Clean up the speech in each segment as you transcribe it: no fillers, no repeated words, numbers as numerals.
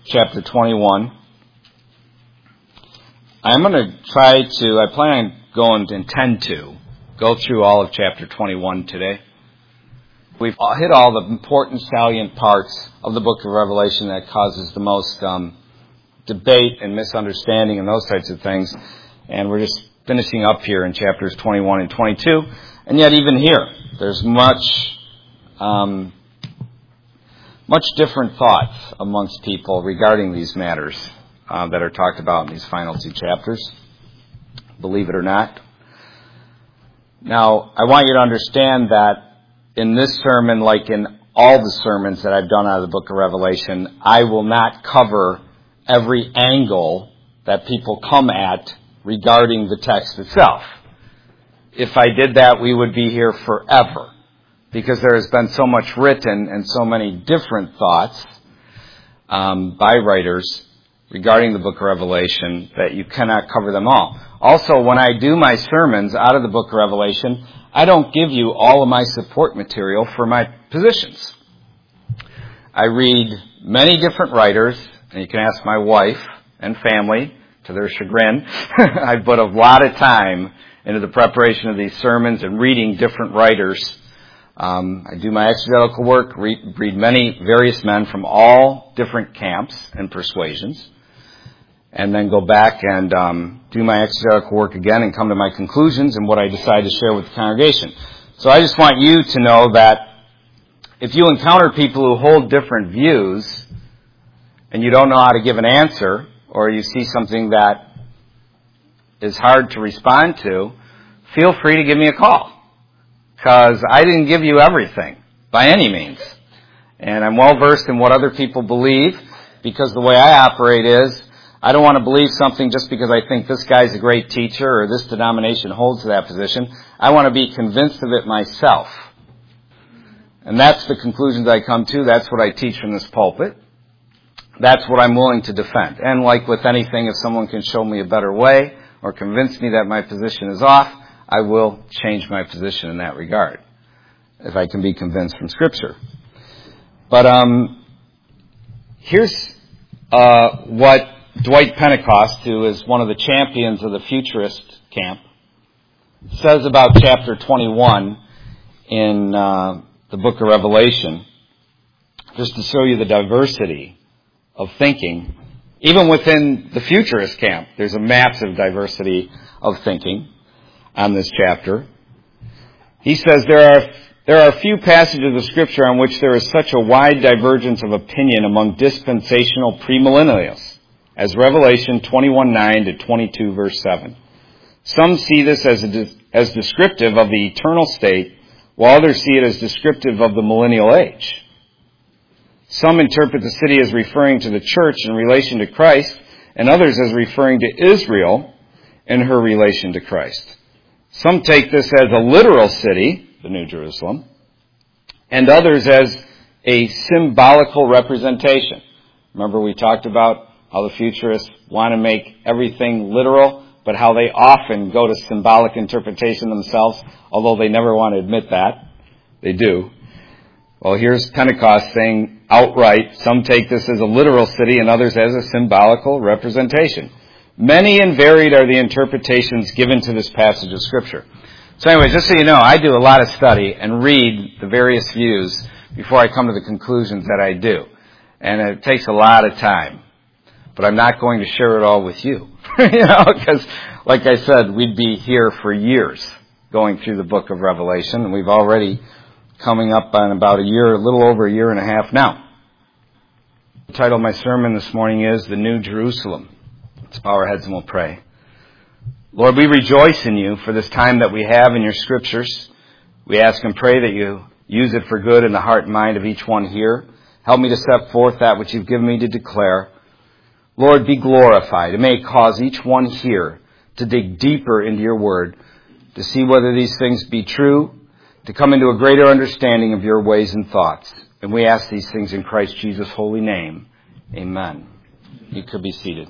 chapter 21. I'm going to I plan on intend to go through all of chapter 21 today. We've hit all the important salient parts of the book of Revelation that causes the most debate and misunderstanding and those types of things. And we're just finishing up here in chapters 21 and 22. And yet even here, there's much different thoughts amongst people regarding these matters that are talked about in these final two chapters, believe it or not. Now, I want you to understand that in this sermon, like in all the sermons that I've done out of the book of Revelation, I will not cover every angle that people come at regarding the text itself. If I did that, we would be here forever, because there has been so much written and so many different thoughts by writers regarding the book of Revelation that you cannot cover them all. Also, when I do my sermons out of the book of Revelation, I don't give you all of my support material for my positions. I read many different writers, and you can ask my wife and family, to their chagrin. I put a lot of time into the preparation of these sermons and reading different writers. I do my exegetical work, read many various men from all different camps and persuasions, and then go back and do my exegetical work again and come to my conclusions and what I decide to share with the congregation. So I just want you to know that if you encounter people who hold different views and you don't know how to give an answer, or you see something that is hard to respond to, feel free to give me a call. Because I didn't give you everything, by any means. And I'm well versed in what other people believe, because the way I operate is, I don't want to believe something just because I think this guy's a great teacher or this denomination holds to that position. I want to be convinced of it myself. And that's the conclusions I come to. That's what I teach from this pulpit. That's what I'm willing to defend. And like with anything, if someone can show me a better way or convince me that my position is off, I will change my position in that regard, if I can be convinced from Scripture. But here's what Dwight Pentecost, who is one of the champions of the futurist camp, says about chapter 21 in the book of Revelation, just to show you the diversity of thinking. Even within the futurist camp, there's a massive diversity of thinking on this chapter. He says there are few passages of Scripture on which there is such a wide divergence of opinion among dispensational premillennialists as Revelation 21:9 to 22 verse 7. Some see this as descriptive of the eternal state, while others see it as descriptive of the millennial age. Some interpret the city as referring to the church in relation to Christ, and others as referring to Israel in her relation to Christ. Some take this as a literal city, the New Jerusalem, and others as a symbolical representation. Remember we talked about how the futurists want to make everything literal, but how they often go to symbolic interpretation themselves, although they never want to admit that. They do. Well, here's Pentecost saying outright, some take this as a literal city and others as a symbolical representation. Many and varied are the interpretations given to this passage of Scripture. So anyway, just so you know, I do a lot of study and read the various views before I come to the conclusions that I do. And it takes a lot of time. But I'm not going to share it all with you. Because, like I said, we'd be here for years going through the book of Revelation, and we've already coming up on about a little over a year and a half now. The title of my sermon this morning is The New Jerusalem. Let's bow our heads and we'll pray. Lord, we rejoice in you for this time that we have in your Scriptures. We ask and pray that you use it for good in the heart and mind of each one here. Help me to set forth that which you've given me to declare. Lord, be glorified. It may cause each one here to dig deeper into your word, to see whether these things be true, to come into a greater understanding of your ways and thoughts. And we ask these things in Christ Jesus' holy name. Amen. You could be seated.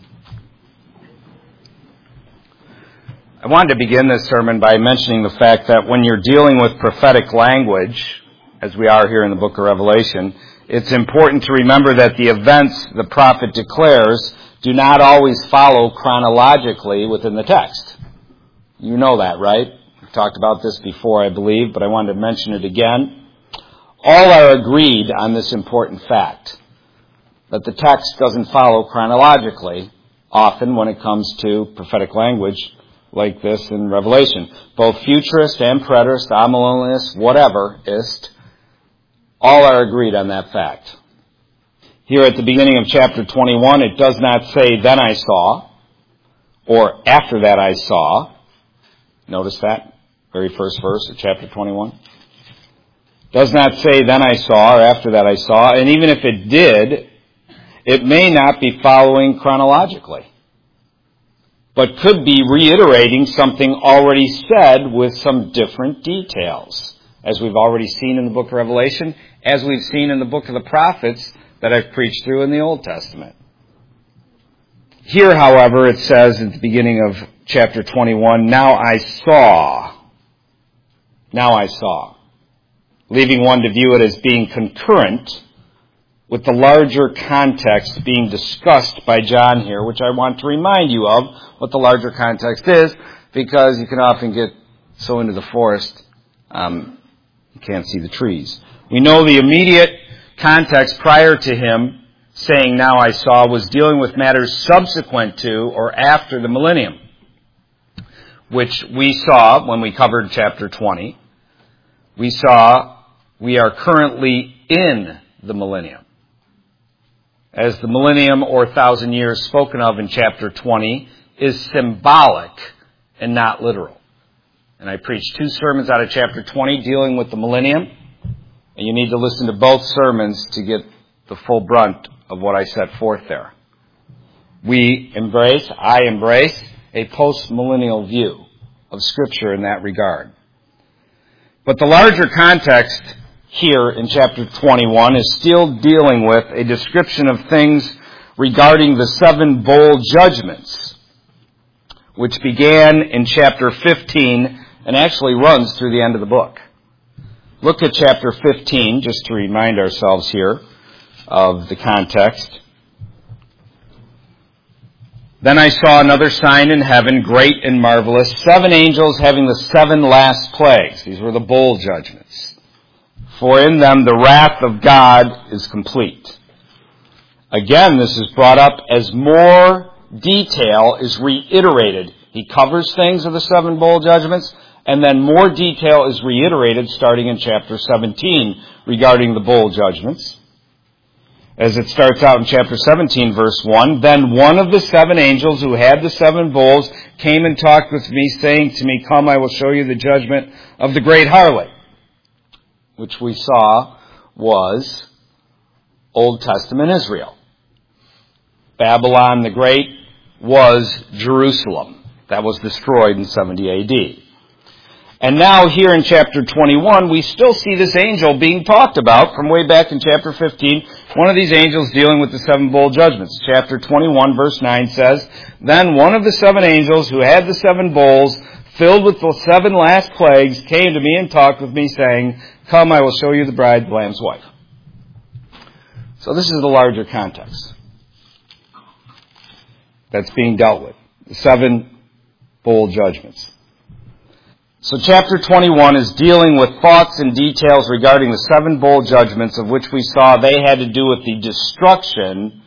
I wanted to begin this sermon by mentioning the fact that when you're dealing with prophetic language, as we are here in the book of Revelation, it's important to remember that the events the prophet declares do not always follow chronologically within the text. You know that, right? We've talked about this before, I believe, but I wanted to mention it again. All are agreed on this important fact, that the text doesn't follow chronologically often when it comes to prophetic language like this in Revelation. Both futurist and preterist, amillennialist, whateverist, all are agreed on that fact. Here at the beginning of chapter 21, it does not say, then I saw, or after that I saw. Notice that? Very first verse of chapter 21. Does not say, then I saw, or after that I saw. And even if it did, it may not be following chronologically, but could be reiterating something already said with some different details, as we've already seen in the book of Revelation, as we've seen in the book of the prophets that I've preached through in the Old Testament. Here, however, it says at the beginning of chapter 21, now I saw, leaving one to view it as being concurrent with the larger context being discussed by John here, which I want to remind you of what the larger context is, because you can often get so into the forest, you can't see the trees. We know the immediate context prior to him saying, now I saw, was dealing with matters subsequent to or after the millennium, which we saw when we covered chapter 20. We saw we are currently in the millennium. As the millennium or 1,000 years spoken of in chapter 20 is symbolic and not literal. And I preached 2 sermons out of chapter 20 dealing with the millennium. And you need to listen to both sermons to get the full brunt of what I set forth there. I embrace a post-millennial view of Scripture in that regard. But the larger context here in chapter 21 is still dealing with a description of things regarding the 7 bowl judgments, which began in chapter 15 and actually runs through the end of the book. Look at chapter 15, just to remind ourselves here of the context. Then I saw another sign in heaven, great and marvelous, 7 angels having the 7 last plagues. These were the bowl judgments. For in them the wrath of God is complete. Again, this is brought up as more detail is reiterated. He covers things of the 7 bowl judgments, and then more detail is reiterated starting in chapter 17 regarding the bowl judgments. As it starts out in chapter 17, verse 1, then one of the 7 angels who had the 7 bowls came and talked with me, saying to me, come, I will show you the judgment of the great harlot, which we saw was Old Testament Israel. Babylon the Great was Jerusalem. That was destroyed in 70 A.D. And now here in chapter 21, we still see this angel being talked about from way back in chapter 15. One of these angels dealing with the 7 bowl judgments. Chapter 21, verse 9 says, then one of the 7 angels who had the 7 bowls filled with the 7 last plagues came to me and talked with me, saying, come, I will show you the bride, the Lamb's wife. So this is the larger context that's being dealt with. The 7 bowl judgments. So chapter 21 is dealing with thoughts and details regarding the 7 bowl judgments, of which we saw they had to do with the destruction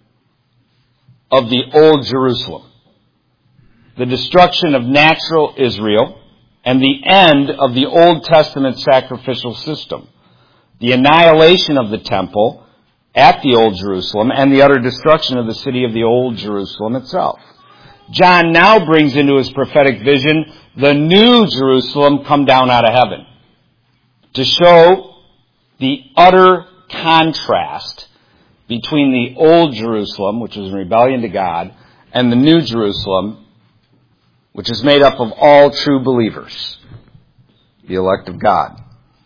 of the old Jerusalem, the destruction of natural Israel, and the end of the Old Testament sacrificial system, the annihilation of the temple at the Old Jerusalem, and the utter destruction of the city of the Old Jerusalem itself. John now brings into his prophetic vision the new Jerusalem come down out of heaven to show the utter contrast between the old Jerusalem, which was in rebellion to God, and the new Jerusalem, which is made up of all true believers, the elect of God.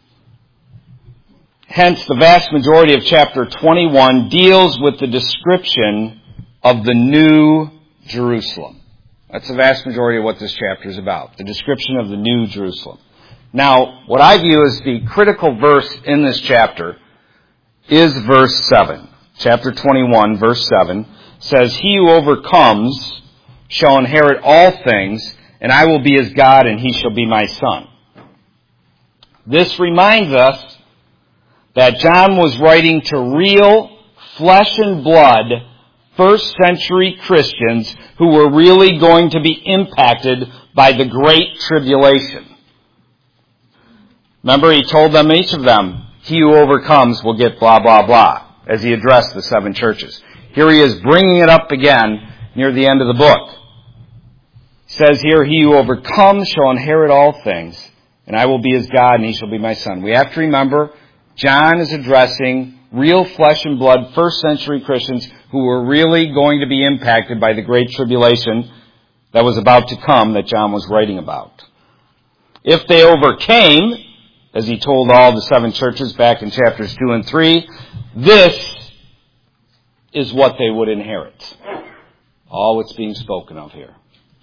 Hence, the vast majority of chapter 21 deals with the description of the new Jerusalem. That's the vast majority of what this chapter is about, the description of the new Jerusalem. Now, what I view as the critical verse in this chapter is verse 7. Chapter 21, verse 7 says, "He who overcomes shall inherit all things, and I will be his God, and he shall be my son." This reminds us that John was writing to real flesh and blood first century Christians who were really going to be impacted by the Great Tribulation. Remember, he told them, each of them, he who overcomes will get blah, blah, blah, as he addressed the 7 churches. Here he is bringing it up again near the end of the book. He says here, "He who overcomes shall inherit all things, and I will be his God, and he shall be my son." We have to remember, John is addressing real flesh and blood first century Christians who were really going to be impacted by the Great Tribulation that was about to come that John was writing about. If they overcame, as he told all the 7 churches back in chapters 2 and 3, this is what they would inherit. All that's being spoken of here.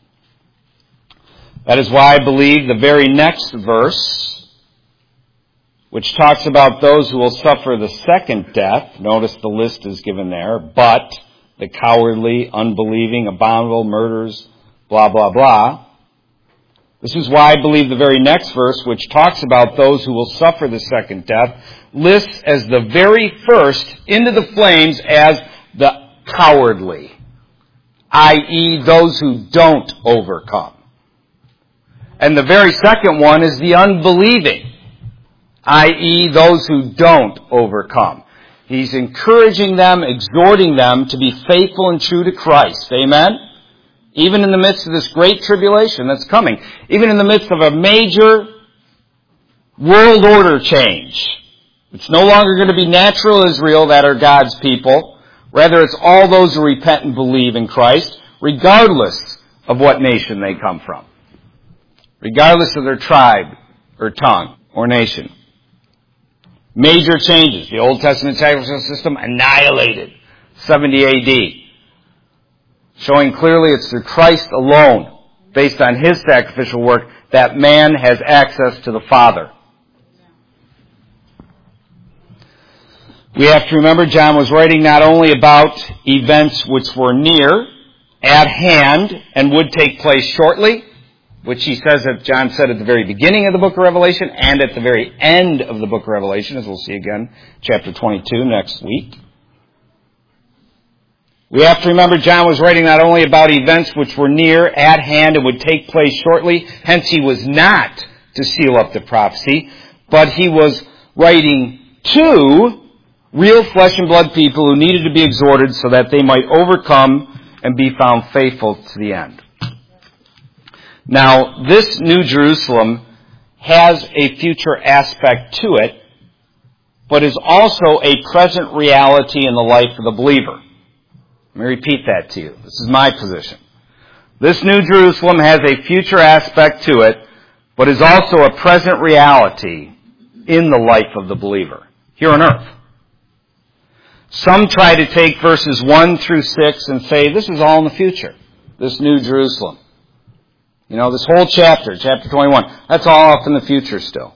That is why I believe the very next verse, which talks about those who will suffer the second death, notice the list is given there, but the cowardly, unbelieving, abominable, murderers, blah, blah, blah. This is why I believe the very next verse, which talks about those who will suffer the second death, lists as the very first into the flames as the cowardly, i.e. those who don't overcome. And the very second one is the unbelieving, i.e. those who don't overcome. He's encouraging them, exhorting them to be faithful and true to Christ. Amen? Even in the midst of this great tribulation that's coming. Even in the midst of a major world order change. It's no longer going to be natural Israel that are God's people. Rather, it's all those who repent and believe in Christ, regardless of what nation they come from. Regardless of their tribe or tongue or nation. Major changes. The Old Testament sacrificial system annihilated. 70 A.D. Showing clearly it's through Christ alone, based on his sacrificial work, that man has access to the Father. We have to remember John was writing not only about events which were near, at hand, and would take place shortly, which he says that John said at the very beginning of the book of Revelation and at the very end of the book of Revelation, as we'll see again, chapter 22 next week. We have to remember John was writing not only about events which were near, at hand, and would take place shortly, hence he was not to seal up the prophecy, but he was writing to real flesh and blood people who needed to be exhorted so that they might overcome and be found faithful to the end. Now, this New Jerusalem has a future aspect to it, but is also a present reality in the life of the believer. Let me repeat that to you. This is my position. This New Jerusalem has a future aspect to it, but is also a present reality in the life of the believer, here on earth. Some try to take verses 1 through 6 and say, this is all in the future, this New Jerusalem. You know, this whole chapter, chapter 21, that's all up in the future still.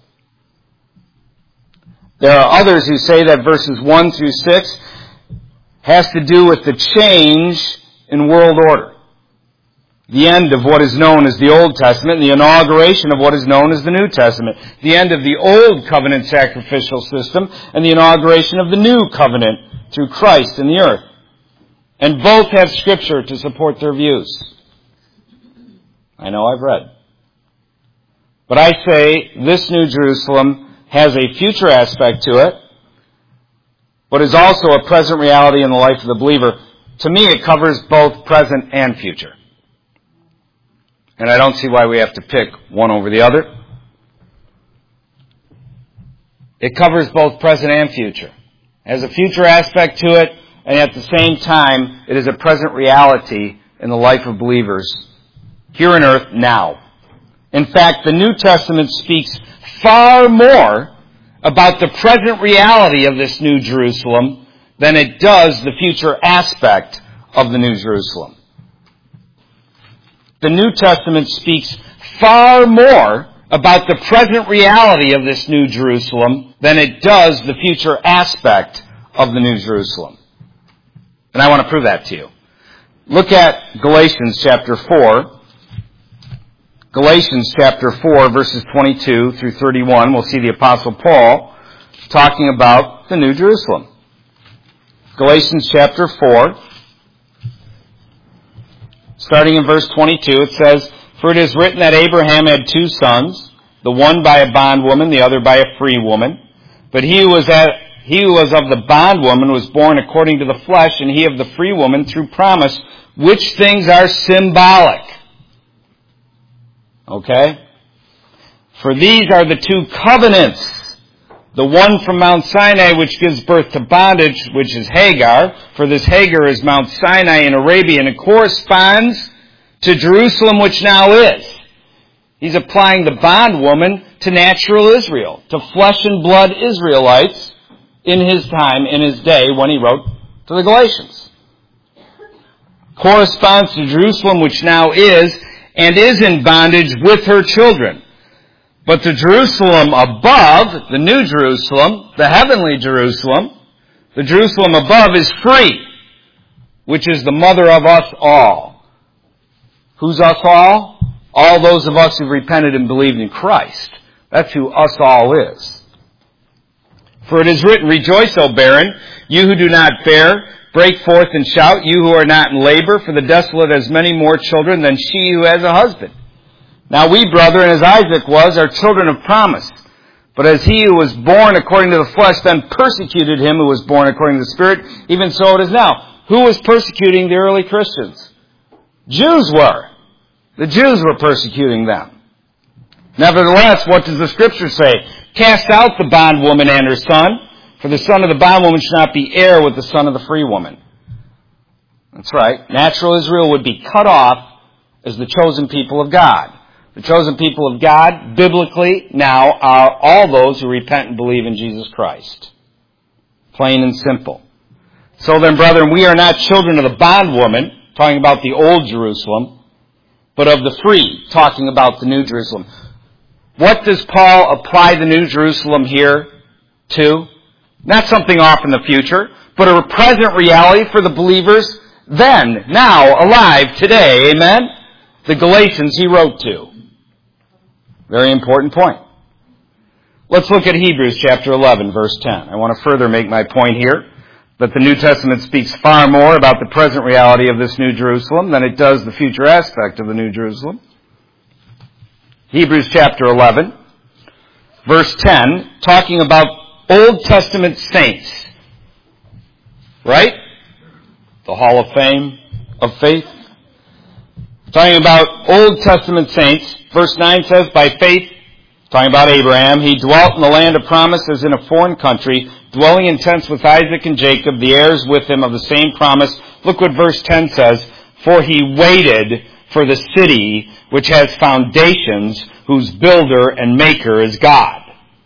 There are others who say that verses 1 through 6 has to do with the change in world order. The end of what is known as the Old Testament and the inauguration of what is known as the New Testament. The end of the Old Covenant sacrificial system and the inauguration of the New Covenant through Christ in the earth. And both have Scripture to support their views. I know I've read. But I say this New Jerusalem has a future aspect to it, but is also a present reality in the life of the believer. To me, it covers both present and future. And I don't see why we have to pick one over the other. It covers both present and future. It has a future aspect to it, and at the same time, it is a present reality in the life of believers here on earth now. In fact, the New Testament speaks far more about the present reality of this New Jerusalem than it does the future aspect of the New Jerusalem. The New Testament speaks far more about the present reality of this New Jerusalem than it does the future aspect of the New Jerusalem. And I want to prove that to you. Look at Galatians chapter 4. Galatians chapter 4, verses 22 through 31. We'll see the Apostle Paul talking about the New Jerusalem. Galatians chapter 4, starting in verse 22, it says, "For it is written that Abraham had two sons, the one by a bondwoman, the other by a free woman. But he who was of the bondwoman was born according to the flesh, and he of the free woman through promise, which things are symbolic." Okay? "For these are the two covenants, the one from Mount Sinai, which gives birth to bondage, which is Hagar. For this Hagar is Mount Sinai in Arabia, and it corresponds to Jerusalem, which now is." He's applying the bondwoman to natural Israel, to flesh and blood Israelites in his time, in his day, when he wrote to the Galatians. Corresponds to Jerusalem, which now is, and is in bondage with her children. But the Jerusalem above, the New Jerusalem, the heavenly Jerusalem, the Jerusalem above is free, which is the mother of us all. Who's us all? All those of us who repented and believed in Christ. That's who us all is. "For it is written, Rejoice, O barren, you who do not bear. Break forth and shout, you who are not in labor, for the desolate has many more children than she who has a husband. Now we, brethren, as Isaac was, are children of promise. But as he who was born according to the flesh then persecuted him who was born according to the Spirit, even so it is now." Who was persecuting the early Christians? Jews were. The Jews were persecuting them. "Nevertheless, what does the Scripture say? Cast out the bondwoman and her son, for the son of the bondwoman should not be heir with the son of the free woman." That's right. Natural Israel would be cut off as the chosen people of God. The chosen people of God, biblically, now are all those who repent and believe in Jesus Christ. Plain and simple. "So then, brethren, we are not children of the bondwoman," talking about the old Jerusalem, "but of the free," talking about the New Jerusalem. What does Paul apply the New Jerusalem here to? Not something off in the future, but a present reality for the believers then, now, alive, today. Amen? The Galatians he wrote to. Very important point. Let's look at Hebrews chapter 11, verse 10. I want to further make my point here that the New Testament speaks far more about the present reality of this New Jerusalem than it does the future aspect of the New Jerusalem. Hebrews chapter 11, verse 10, talking about Old Testament saints. Right? The Hall of Fame of faith. Talking about Old Testament saints. Verse 9 says, "By faith," talking about Abraham, "he dwelt in the land of promise as in a foreign country, dwelling in tents with Isaac and Jacob, the heirs with him of the same promise." Look what verse 10 says. "For he waited for the city which has foundations, whose builder and maker is God."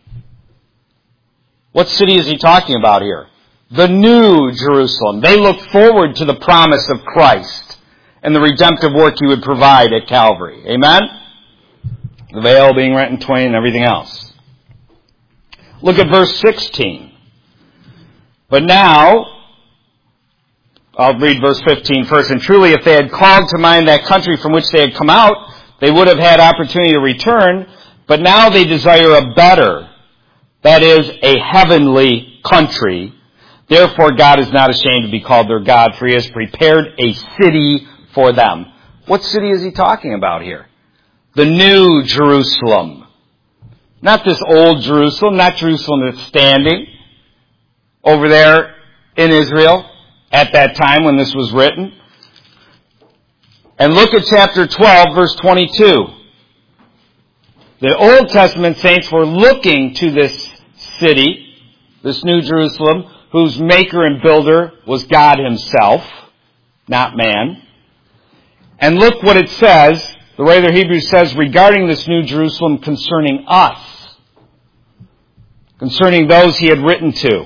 What city is he talking about here? The New Jerusalem. They look forward to the promise of Christ and the redemptive work he would provide at Calvary. Amen? The veil being rent in twain and everything else. Look at verse 16. "But now," I'll read verse 15 first. "And truly, if they had called to mind that country from which they had come out, they would have had opportunity to return. But now they desire a better, that is, a heavenly country. Therefore God is not ashamed to be called their God, for he has prepared a city for them." What city is he talking about here? The New Jerusalem. Not this old Jerusalem, not Jerusalem that's standing over there in Israel at that time when this was written. And look at chapter 12, verse 22. The Old Testament saints were looking to this city, this New Jerusalem, whose maker and builder was God himself, not man. And look what it says, the writer of Hebrews says regarding this New Jerusalem concerning us, concerning those he had written to.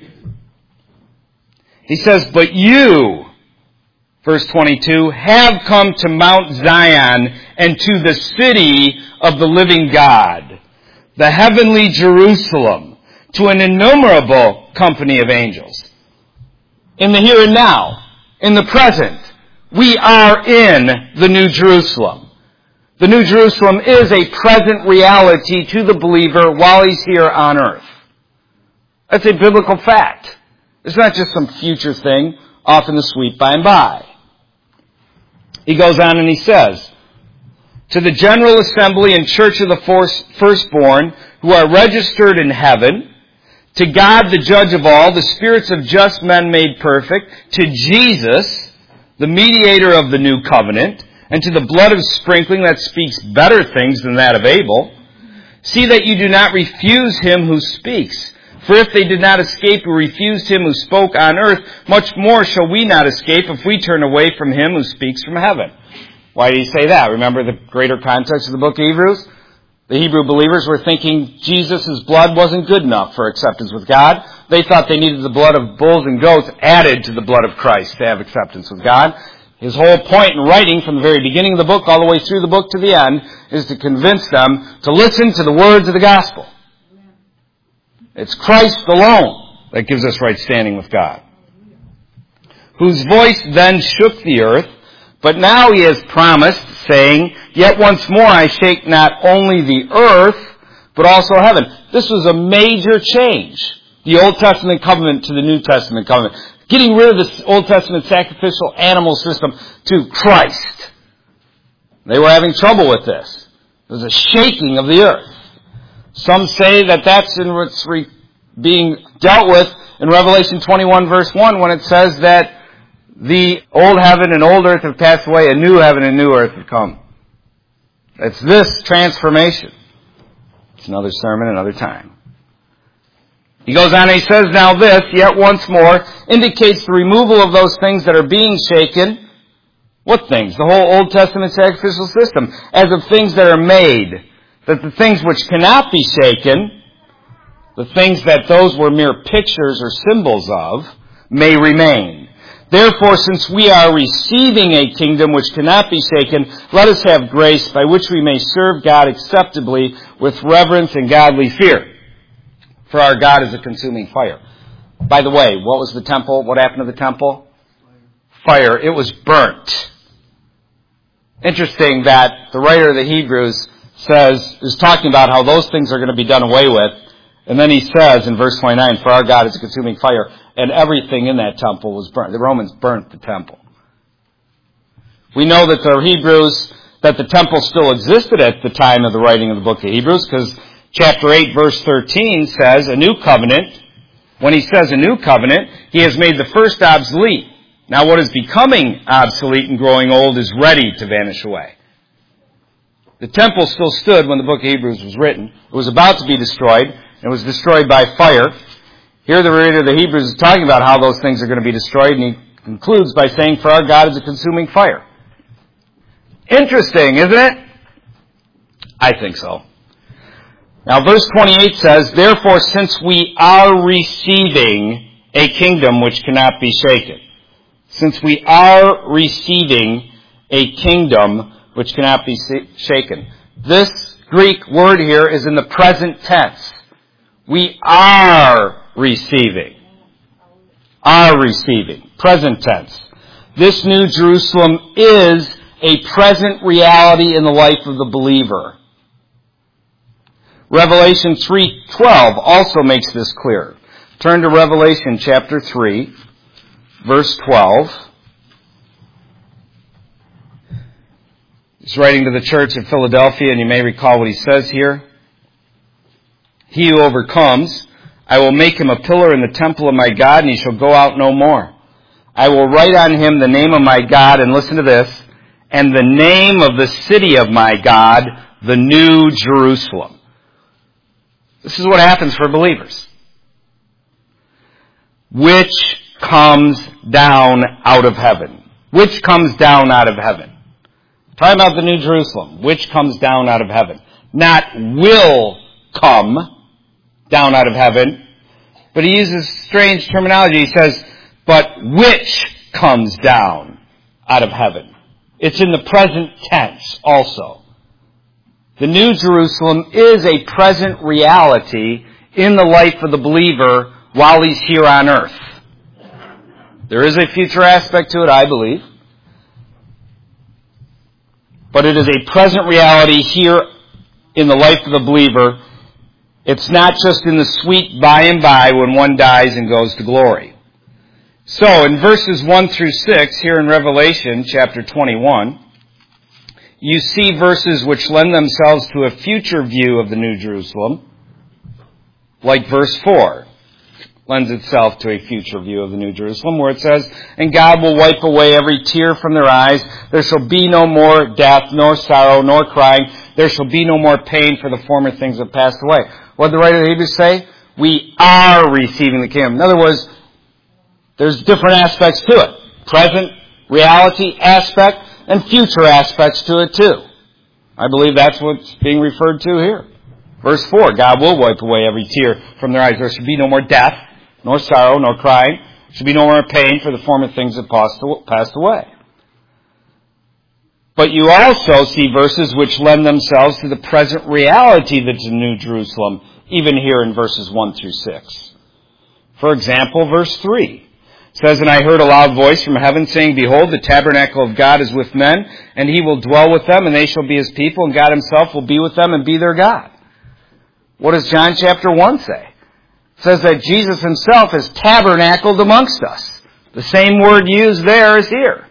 He says, "But you," verse 22, "have come to Mount Zion and to the city of the living God, the heavenly Jerusalem, to an innumerable company of angels." in the here and now, in the present. We are in the New Jerusalem. The New Jerusalem is a present reality to the believer while he's here on earth. That's a biblical fact. It's not just some future thing off in the sweet by and by. He goes on and he says, to the general assembly and church of the firstborn who are registered in heaven, to God the judge of all, the spirits of just men made perfect, to Jesus, the mediator of the new covenant, and to the blood of sprinkling that speaks better things than that of Abel, see that you do not refuse him who speaks. For if they did not escape who refused him who spoke on earth, much more shall we not escape if we turn away from him who speaks from heaven. Why did he say that? Remember the greater context of the book of Hebrews? The Hebrew believers were thinking Jesus' blood wasn't good enough for acceptance with God. They thought they needed the blood of bulls and goats added to the blood of Christ to have acceptance with God. His whole point in writing from the very beginning of the book all the way through the book to the end is to convince them to listen to the words of the gospel. It's Christ alone that gives us right standing with God. Whose voice then shook the earth, but now he has promised, saying, yet once more I shake not only the earth, but also heaven. This was a major change. The Old Testament covenant to the New Testament covenant. Getting rid of the Old Testament sacrificial animal system to Christ. They were having trouble with this. It was a shaking of the earth. Some say that that's in what's being dealt with in Revelation 21 verse 1 when it says that the old heaven and old earth have passed away, a new heaven and new earth have come. It's this transformation. It's another sermon, another time. He goes on and he says, now this, yet once more, indicates the removal of those things that are being shaken. What things? The whole Old Testament sacrificial system. As of things that are made. That the things which cannot be shaken, the things that those were mere pictures or symbols of, may remain. Therefore, since we are receiving a kingdom which cannot be shaken, let us have grace by which we may serve God acceptably with reverence and godly fear. For our God is a consuming fire. By the way, what was the temple? What happened to the temple? Fire. It was burnt. Interesting that the writer of the Hebrews is talking about how those things are going to be done away with. And then he says in verse 29, for our God is a consuming fire. And everything in that temple was burnt. The Romans burnt the temple. We know that the temple still existed at the time of the writing of the book of Hebrews, because chapter 8, verse 13 says, a new covenant. When he says a new covenant, he has made the first obsolete. Now what is becoming obsolete and growing old is ready to vanish away. The temple still stood when the book of Hebrews was written. It was about to be destroyed. It was destroyed by fire. Here the writer of the Hebrews is talking about how those things are going to be destroyed, and he concludes by saying, for our God is a consuming fire. Interesting, isn't it? I think so. Now verse 28 says, therefore since we are receiving a kingdom which cannot be shaken. Since we are receiving a kingdom which cannot be shaken. This Greek word here is in the present tense. We are receiving. Are receiving. Present tense. This New Jerusalem is a present reality in the life of the believer. Revelation 3:12 also makes this clear. Turn to Revelation chapter 3, verse 12. He's writing to the church of Philadelphia, and you may recall what he says here. He who overcomes, I will make him a pillar in the temple of my God, and he shall go out no more. I will write on him the name of my God, and listen to this, and the name of the city of my God, the New Jerusalem. This is what happens for believers. Which comes down out of heaven. Which comes down out of heaven. Talking about the New Jerusalem, which comes down out of heaven. Not will come down out of heaven, but he uses strange terminology. He says, but which comes down out of heaven. It's in the present tense also. The New Jerusalem is a present reality in the life of the believer while he's here on earth. There is a future aspect to it, I believe. But it is a present reality here in the life of the believer. It's not just in the sweet by and by when one dies and goes to glory. So, in verses 1 through 6, here in Revelation chapter 21, you see verses which lend themselves to a future view of the New Jerusalem, like verse 4 lends itself to a future view of the New Jerusalem, where it says, "And God will wipe away every tear from their eyes. There shall be no more death, nor sorrow, nor crying. There shall be no more pain, for the former things have passed away." What did the writer of the Hebrews say? We are receiving the kingdom. In other words, there's different aspects to it. Present reality aspect and future aspects to it too. I believe that's what's being referred to here. Verse 4, God will wipe away every tear from their eyes. There shall be no more death, nor sorrow, nor crying. There shall be no more pain, for the former things have passed away. But you also see verses which lend themselves to the present reality that's in New Jerusalem, even here in verses 1 through 6. For example, verse 3 says, "And I heard a loud voice from heaven saying, Behold, the tabernacle of God is with men, and he will dwell with them, and they shall be his people, and God himself will be with them and be their God." What does John chapter 1 say? It says that Jesus himself is tabernacled amongst us. The same word used there is here.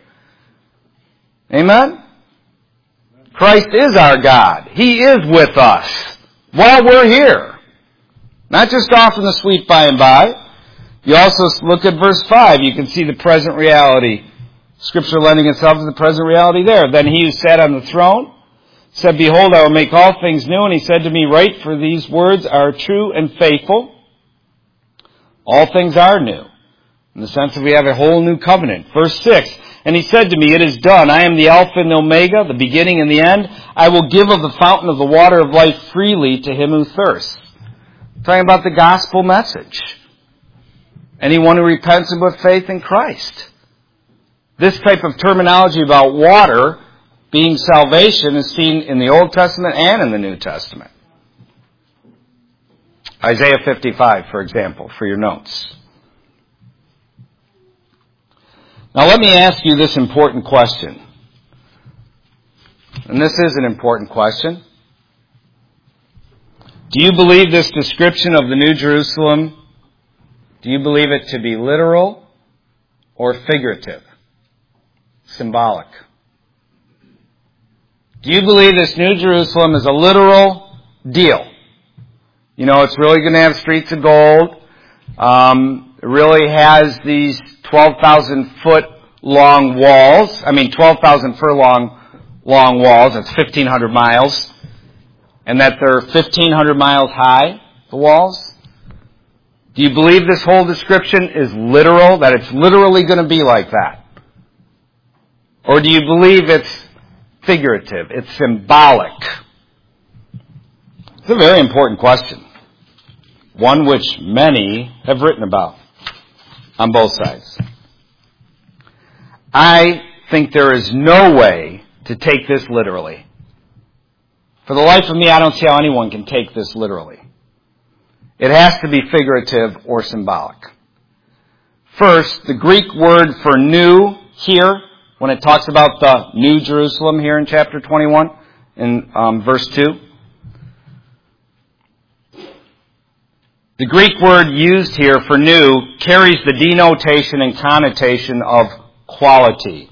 Amen? Christ is our God. He is with us while we're here. Not just off in the sweet by and by. You also look at verse 5. You can see the present reality. Scripture lending itself to the present reality there. "Then he who sat on the throne said, Behold, I will make all things new. And he said to me, Write, for these words are true and faithful." All things are new, in the sense that we have a whole new covenant. Verse 6, "And he said to me, It is done. I am the Alpha and the Omega, the beginning and the end. I will give of the fountain of the water of life freely to him who thirsts." Talking about the gospel message. Anyone who repents and with faith in Christ. This type of terminology about water being salvation is seen in the Old Testament and in the New Testament. Isaiah 55, for example, for your notes. Now let me ask you this important question. And this is an important question. Do you believe this description of the New Jerusalem, do you believe it to be literal or figurative? Symbolic? Do you believe this New Jerusalem is a literal deal? You know, it's really going to have streets of gold. It really has these 12,000 foot long walls. 12,000 furlong long walls. That's 1,500 miles. And that they're 1,500 miles high, the walls. Do you believe this whole description is literal, that it's literally going to be like that? Or do you believe it's figurative, it's symbolic? It's a very important question. One which many have written about on both sides. I think there is no way to take this literally. For the life of me, I don't see how anyone can take this literally. It has to be figurative or symbolic. First, the Greek word for new here, when it talks about the New Jerusalem here in chapter 21, in verse 2, the Greek word used here for new carries the denotation and connotation of quality.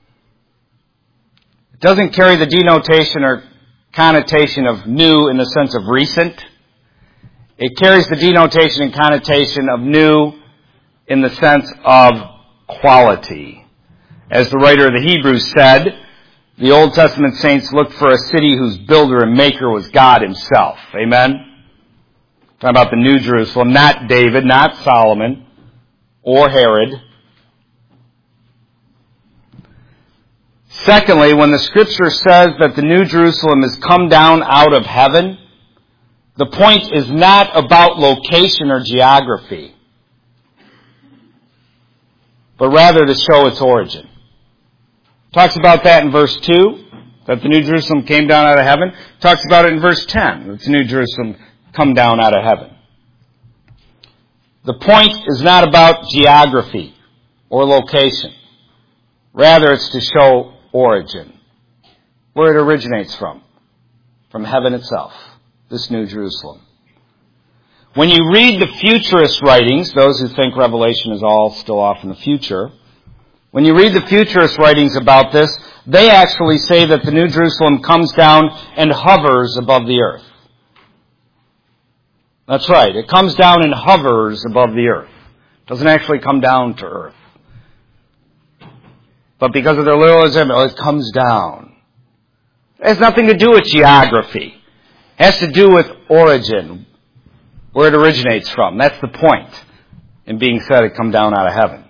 It doesn't carry the denotation or connotation of new in the sense of recent. It carries the denotation and connotation of new in the sense of quality. As the writer of the Hebrews said, the Old Testament saints looked for a city whose builder and maker was God himself. Amen? Talking about the New Jerusalem, not David, not Solomon, or Herod. Secondly, when the Scripture says that the New Jerusalem has come down out of heaven, the point is not about location or geography, but rather to show its origin. Talks about that in verse 2, that the New Jerusalem came down out of heaven. Talks about it in verse 10, that the New Jerusalem come down out of heaven. The point is not about geography. or location. Rather, it's to show origin, where it originates from heaven itself, this New Jerusalem. When you read the futurist writings, those who think Revelation is all still off in the future, when you read the futurist writings about this, they actually say that the New Jerusalem comes down and hovers above the earth. That's right. It comes down and hovers above the earth. It doesn't actually come down to earth. But because of their literalism, it comes down. It has nothing to do with geography. It has to do with origin, where it originates from. That's the point in being said it come down out of heaven.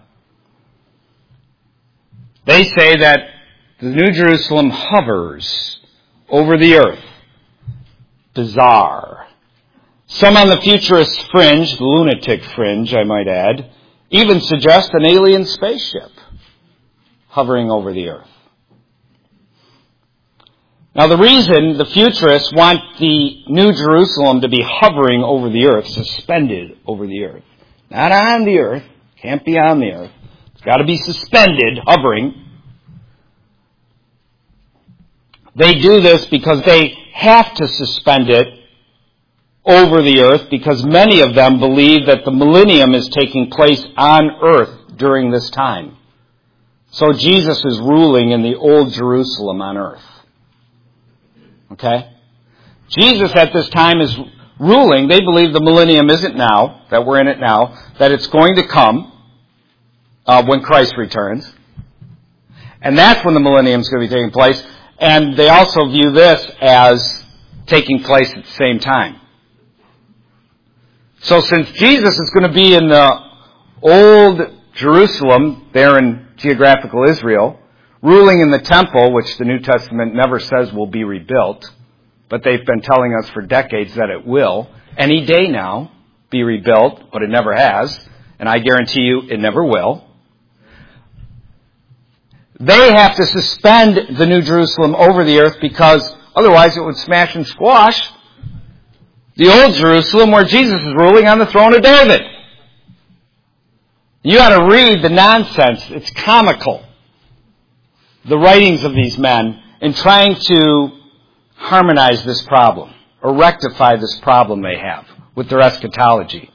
They say that the New Jerusalem hovers over the earth. Bizarre. Some on the futurist fringe, the lunatic fringe, I might add, even suggest an alien spaceship hovering over the earth. Now the reason the futurists want the New Jerusalem to be hovering over the earth, suspended over the earth, not on the earth, can't be on the earth, it's got to be suspended, hovering. They do this because they have to suspend it over the earth because many of them believe that the millennium is taking place on earth during this time. So Jesus is ruling in the old Jerusalem on earth. Okay? Jesus at this time is ruling. They believe the millennium isn't now, that we're in it now, that it's going to come when Christ returns. And that's when the millennium is going to be taking place. And they also view this as taking place at the same time. So since Jesus is going to be in the old Jerusalem, there in geographical Israel, ruling in the temple, which the New Testament never says will be rebuilt, but they've been telling us for decades that it will, any day now, be rebuilt, but it never has, and I guarantee you it never will. They have to suspend the New Jerusalem over the earth because otherwise it would smash and squash the old Jerusalem where Jesus is ruling on the throne of David. You ought to read the nonsense. It's comical. The writings of these men in trying to harmonize this problem or rectify this problem they have with their eschatology.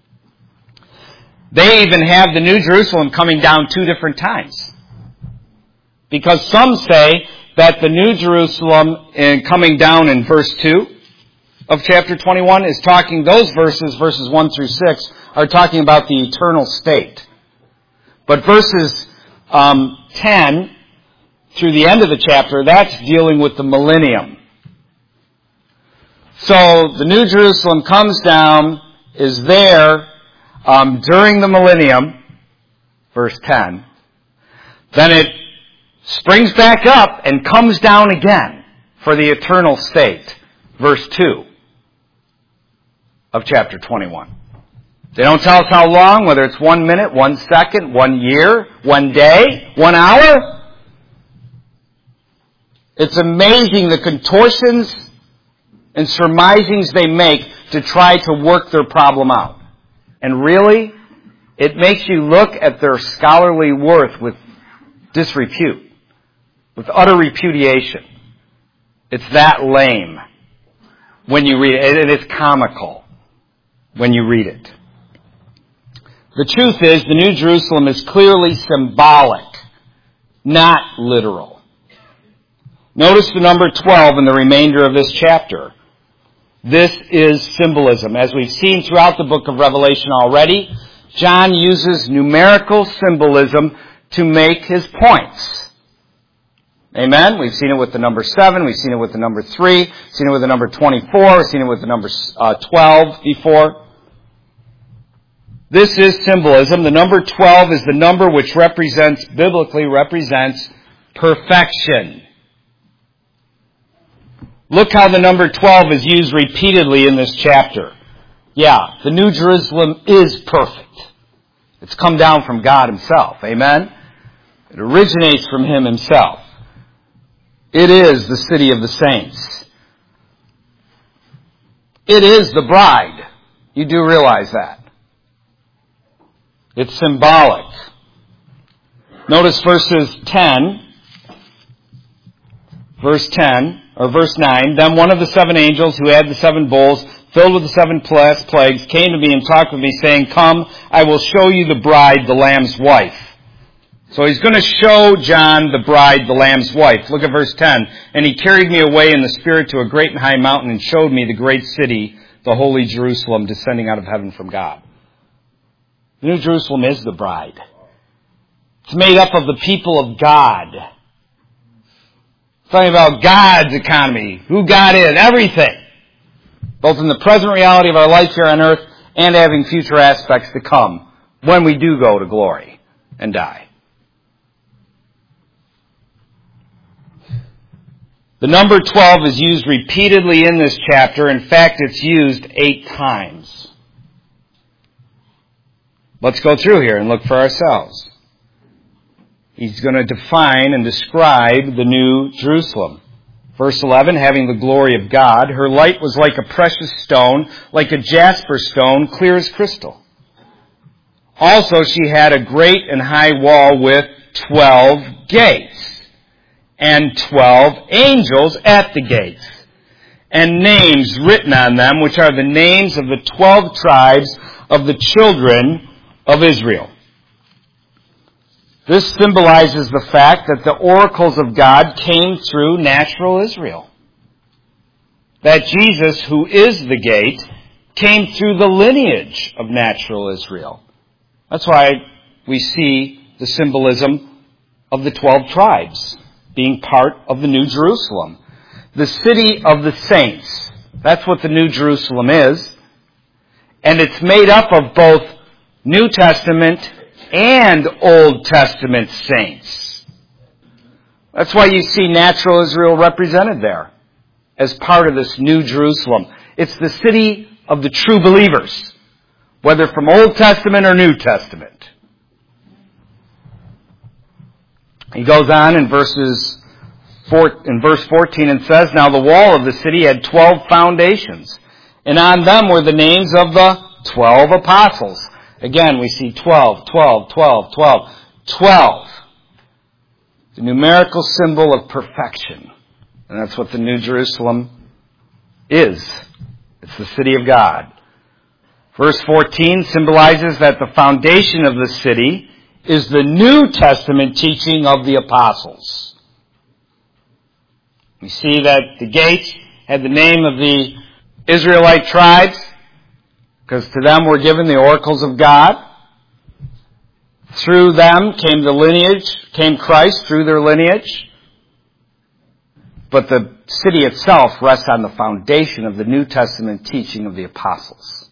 They even have the New Jerusalem coming down 2 different times. Because some say that the New Jerusalem coming down in verse 2 of chapter 21 is talking, those verses 1 through 6, are talking about the eternal state. But verses 10 through the end of the chapter, that's dealing with the millennium. So the New Jerusalem comes down, is there during the millennium, verse 10. Then it springs back up and comes down again for the eternal state, verse 2 of chapter 21. They don't tell us how long, whether it's 1 minute, 1 second, 1 year, 1 day, 1 hour. It's amazing the contortions and surmisings they make to try to work their problem out. And really, it makes you look at their scholarly worth with disrepute, with utter repudiation. It's that lame when you read it. And it's comical when you read it. The truth is, the New Jerusalem is clearly symbolic, not literal. Notice the number 12 in the remainder of this chapter. This is symbolism. As we've seen throughout the book of Revelation already, John uses numerical symbolism to make his points. Amen? We've seen it with the number 7. We've seen it with the number 3. We've seen it with the number 24. We've seen it with the number 12 before. This is symbolism. The number 12 is the number which biblically represents perfection. Look how the number 12 is used repeatedly in this chapter. Yeah, the New Jerusalem is perfect. It's come down from God Himself. Amen? It originates from Him Himself. It is the city of the saints. It is the bride. You do realize that. It's symbolic. Notice verse 9. Then one of the 7 angels who had the 7 bowls filled with the 7 plagues came to me and talked with me, saying, Come, I will show you the bride, the Lamb's wife. So he's going to show John the bride, the Lamb's wife. Look at verse 10. And he carried me away in the Spirit to a great and high mountain and showed me the great city, the holy Jerusalem, descending out of heaven from God. The New Jerusalem is the bride. It's made up of the people of God. It's talking about God's economy, who God is, everything. Both in the present reality of our life here on earth and having future aspects to come when we do go to glory and die. The number 12 is used repeatedly in this chapter. In fact, it's used 8 times. Let's go through here and look for ourselves. He's going to define and describe the New Jerusalem. Verse 11, having the glory of God, her light was like a precious stone, like a jasper stone, clear as crystal. Also she had a great and high wall with 12 gates, and 12 angels at the gates, and names written on them, which are the names of the 12 tribes of the children of Israel. This symbolizes the fact that the oracles of God came through natural Israel. That Jesus, who is the gate, came through the lineage of natural Israel. That's why we see the symbolism of the 12 tribes being part of the New Jerusalem. The city of the saints. That's what the New Jerusalem is. And it's made up of both New Testament and Old Testament saints. That's why you see natural Israel represented there as part of this New Jerusalem. It's the city of the true believers, whether from Old Testament or New Testament. He goes on in verse 14 and says, Now the wall of the city had 12 foundations, and on them were the names of the 12 apostles. Again, we see 12. The numerical symbol of perfection. And that's what the New Jerusalem is. It's the city of God. Verse 14 symbolizes that the foundation of the city is the New Testament teaching of the apostles. We see that the gates had the name of the Israelite tribes, because to them were given the oracles of God. Through them came Christ through their lineage. But the city itself rests on the foundation of the New Testament teaching of the apostles.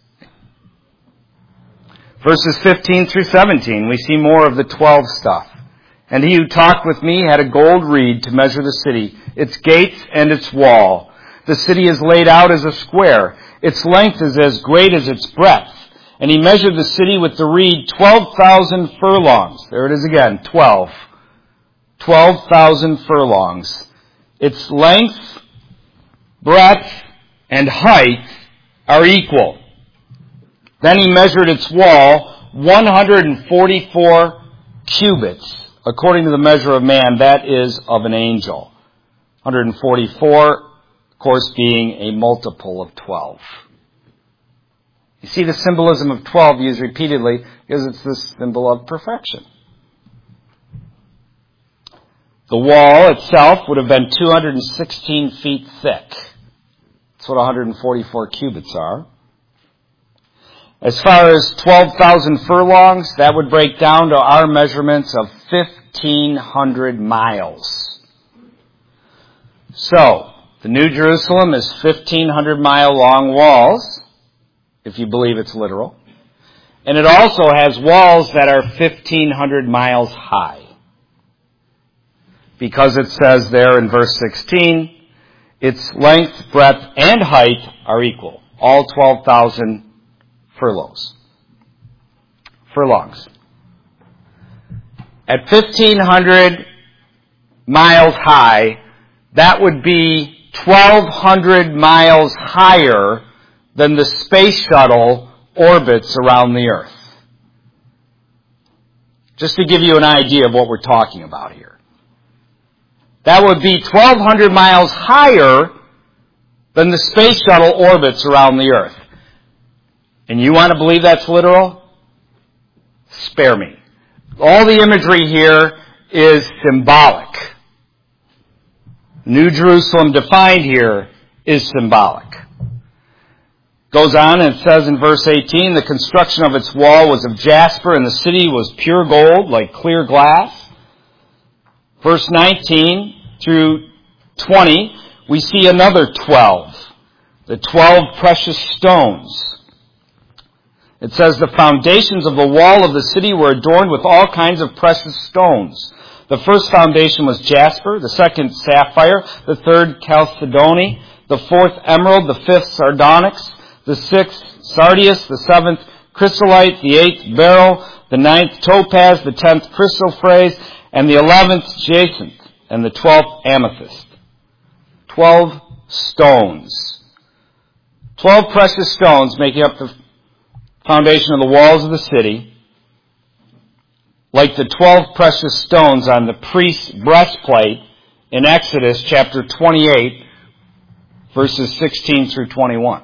Verses 15 through 17, we see more of the 12 stuff. And he who talked with me had a gold reed to measure the city, its gates and its wall. The city is laid out as a square. Its length is as great as its breadth. And he measured the city with the reed 12,000 furlongs. There it is again, 12. 12,000 furlongs. Its length, breadth, and height are equal. Then he measured its wall 144 cubits. According to the measure of man, that is of an angel. 144, of course, being a multiple of 12. You see the symbolism of 12 used repeatedly because it's the symbol of perfection. The wall itself would have been 216 feet thick. That's what 144 cubits are. As far as 12,000 furlongs, that would break down to our measurements of 1,500 miles. So, the New Jerusalem is 1,500-mile long walls, if you believe it's literal. And it also has walls that are 1,500 miles high. Because it says there in verse 16, its length, breadth, and height are equal. All 12,000 furlongs. At 1,500 miles high, that would be 1,200 miles higher than the space shuttle orbits around the earth. Just to give you an idea of what we're talking about here. That would be 1,200 miles higher than the space shuttle orbits around the Earth. And you want to believe that's literal? Spare me. All the imagery here is symbolic. New Jerusalem defined here is symbolic. Goes on and it says in verse 18, the construction of its wall was of jasper and the city was pure gold, like clear glass. Verse 19 through 20, we see another 12. The 12 precious stones. It says the foundations of the wall of the city were adorned with all kinds of precious stones. The first foundation was jasper, the second sapphire, the third chalcedony, the fourth emerald, the fifth sardonyx, the sixth sardius, the seventh chrysolite, the eighth beryl, the ninth topaz, the 10th chrysoprase, and the 11th jacinth, and the 12th amethyst. 12 stones. 12 precious stones making up the foundation of the walls of the city, like the 12 precious stones on the priest's breastplate in Exodus chapter 28, verses 16 through 21.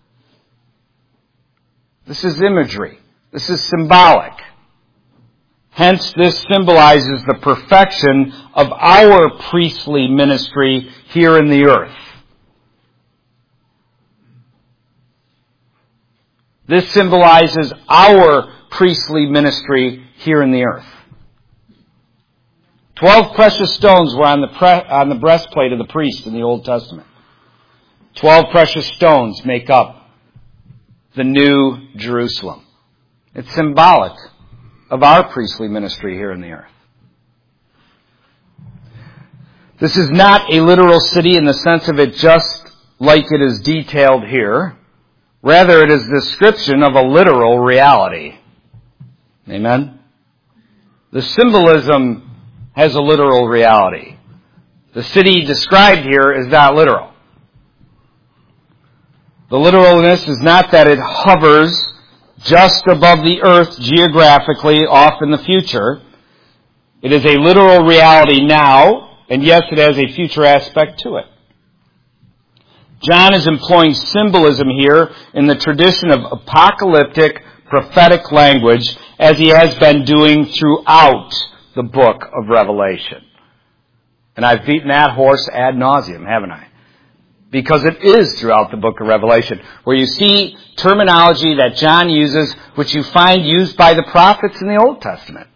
This is imagery. This is symbolic. Hence, this symbolizes the perfection of our priestly ministry here in the earth. This symbolizes our priestly ministry here in the earth. 12 precious stones were on the breastplate of the priest in the Old Testament. 12 precious stones make up the New Jerusalem. It's symbolic of our priestly ministry here in the earth. This is not a literal city in the sense of it just like it is detailed here. Rather, it is a description of a literal reality. Amen? The symbolism has a literal reality. The city described here is not literal. The literalness is not that it hovers just above the earth geographically off in the future. It is a literal reality now, and yes, it has a future aspect to it. John is employing symbolism here in the tradition of apocalyptic prophetic language as he has been doing throughout the book of Revelation. And I've beaten that horse ad nauseum, haven't I? Because it is throughout the book of Revelation, where you see terminology that John uses, which you find used by the prophets in the Old Testament.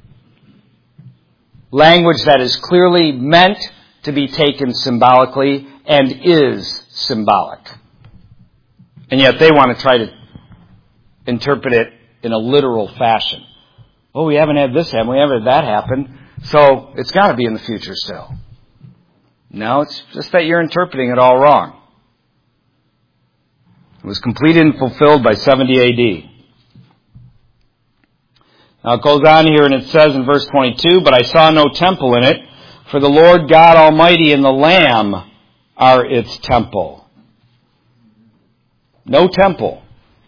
Language that is clearly meant to be taken symbolically and is symbolic. And yet they want to try to interpret it in a literal fashion. Oh, we haven't had this happen, we haven't had that happen, so it's got to be in the future still. No, it's just that you're interpreting it all wrong. It was completed and fulfilled by 70 A.D. Now it goes on here and it says in verse 22, but I saw no temple in it, for the Lord God Almighty and the Lamb are its temple. No temple.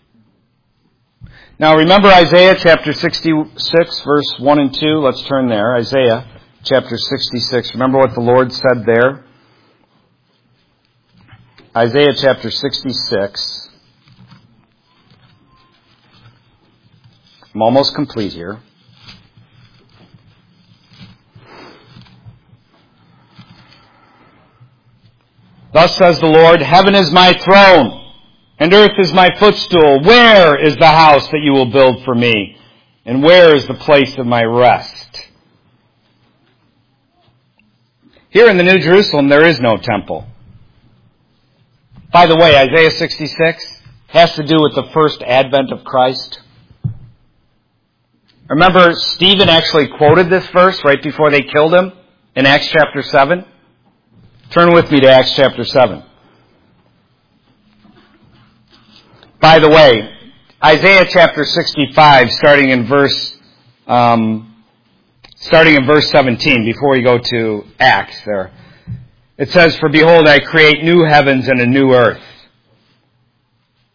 Now remember Isaiah chapter 66, verse 1 and 2. Let's turn there. Isaiah chapter 66. Remember what the Lord said there? Isaiah chapter 66. I'm almost complete here. Thus says the Lord, heaven is my throne, and earth is my footstool. Where is the house that you will build for me? And where is the place of my rest? Here in the New Jerusalem, there is no temple. By the way, Isaiah 66 has to do with the first advent of Christ. Remember, Stephen actually quoted this verse right before they killed him in Acts chapter 7. Turn with me to Acts chapter 7. By the way, Isaiah chapter 65, starting in verse 17, before we go to Acts there, it says, for behold, I create new heavens and a new earth,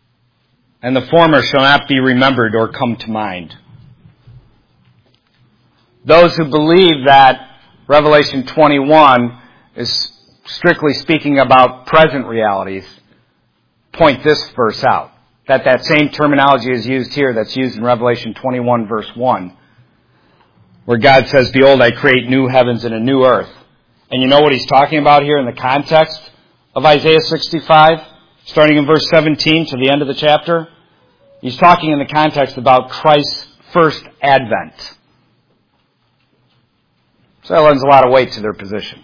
and the former shall not be remembered or come to mind. those who believe that Revelation 21 is strictly speaking about present realities point this verse out. That same terminology is used here that's used in Revelation 21 verse 1, where God says, "Behold, I create new heavens and a new earth." And you know what he's talking about here in the context of Isaiah 65, starting in verse 17 to the end of the chapter? He's talking in the context about Christ's first advent. So that lends a lot of weight to their position.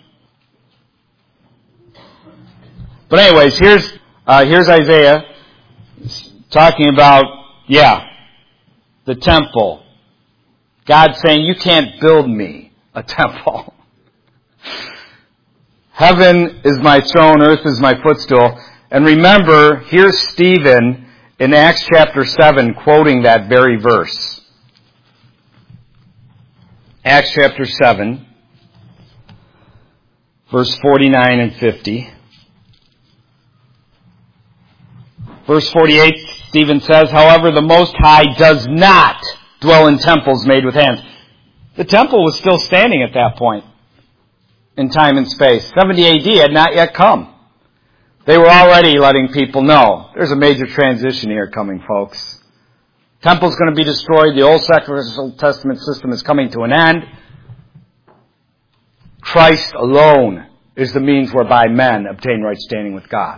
But anyways, here's Isaiah talking about, the temple. God saying, you can't build me a temple. Heaven is my throne, earth is my footstool. And remember, here's Stephen in Acts chapter 7 quoting that very verse. Acts chapter 7, verse 49 and 50. Verse 48, Stephen says, "However, the Most High does not dwell in temples made with hands." The temple was still standing at that point in time and space. 70 AD had not yet come. They were already letting people know there's a major transition here coming, folks. Temple's going to be destroyed. The old sacrificial testament system is coming to an end. Christ alone is the means whereby men obtain right standing with God.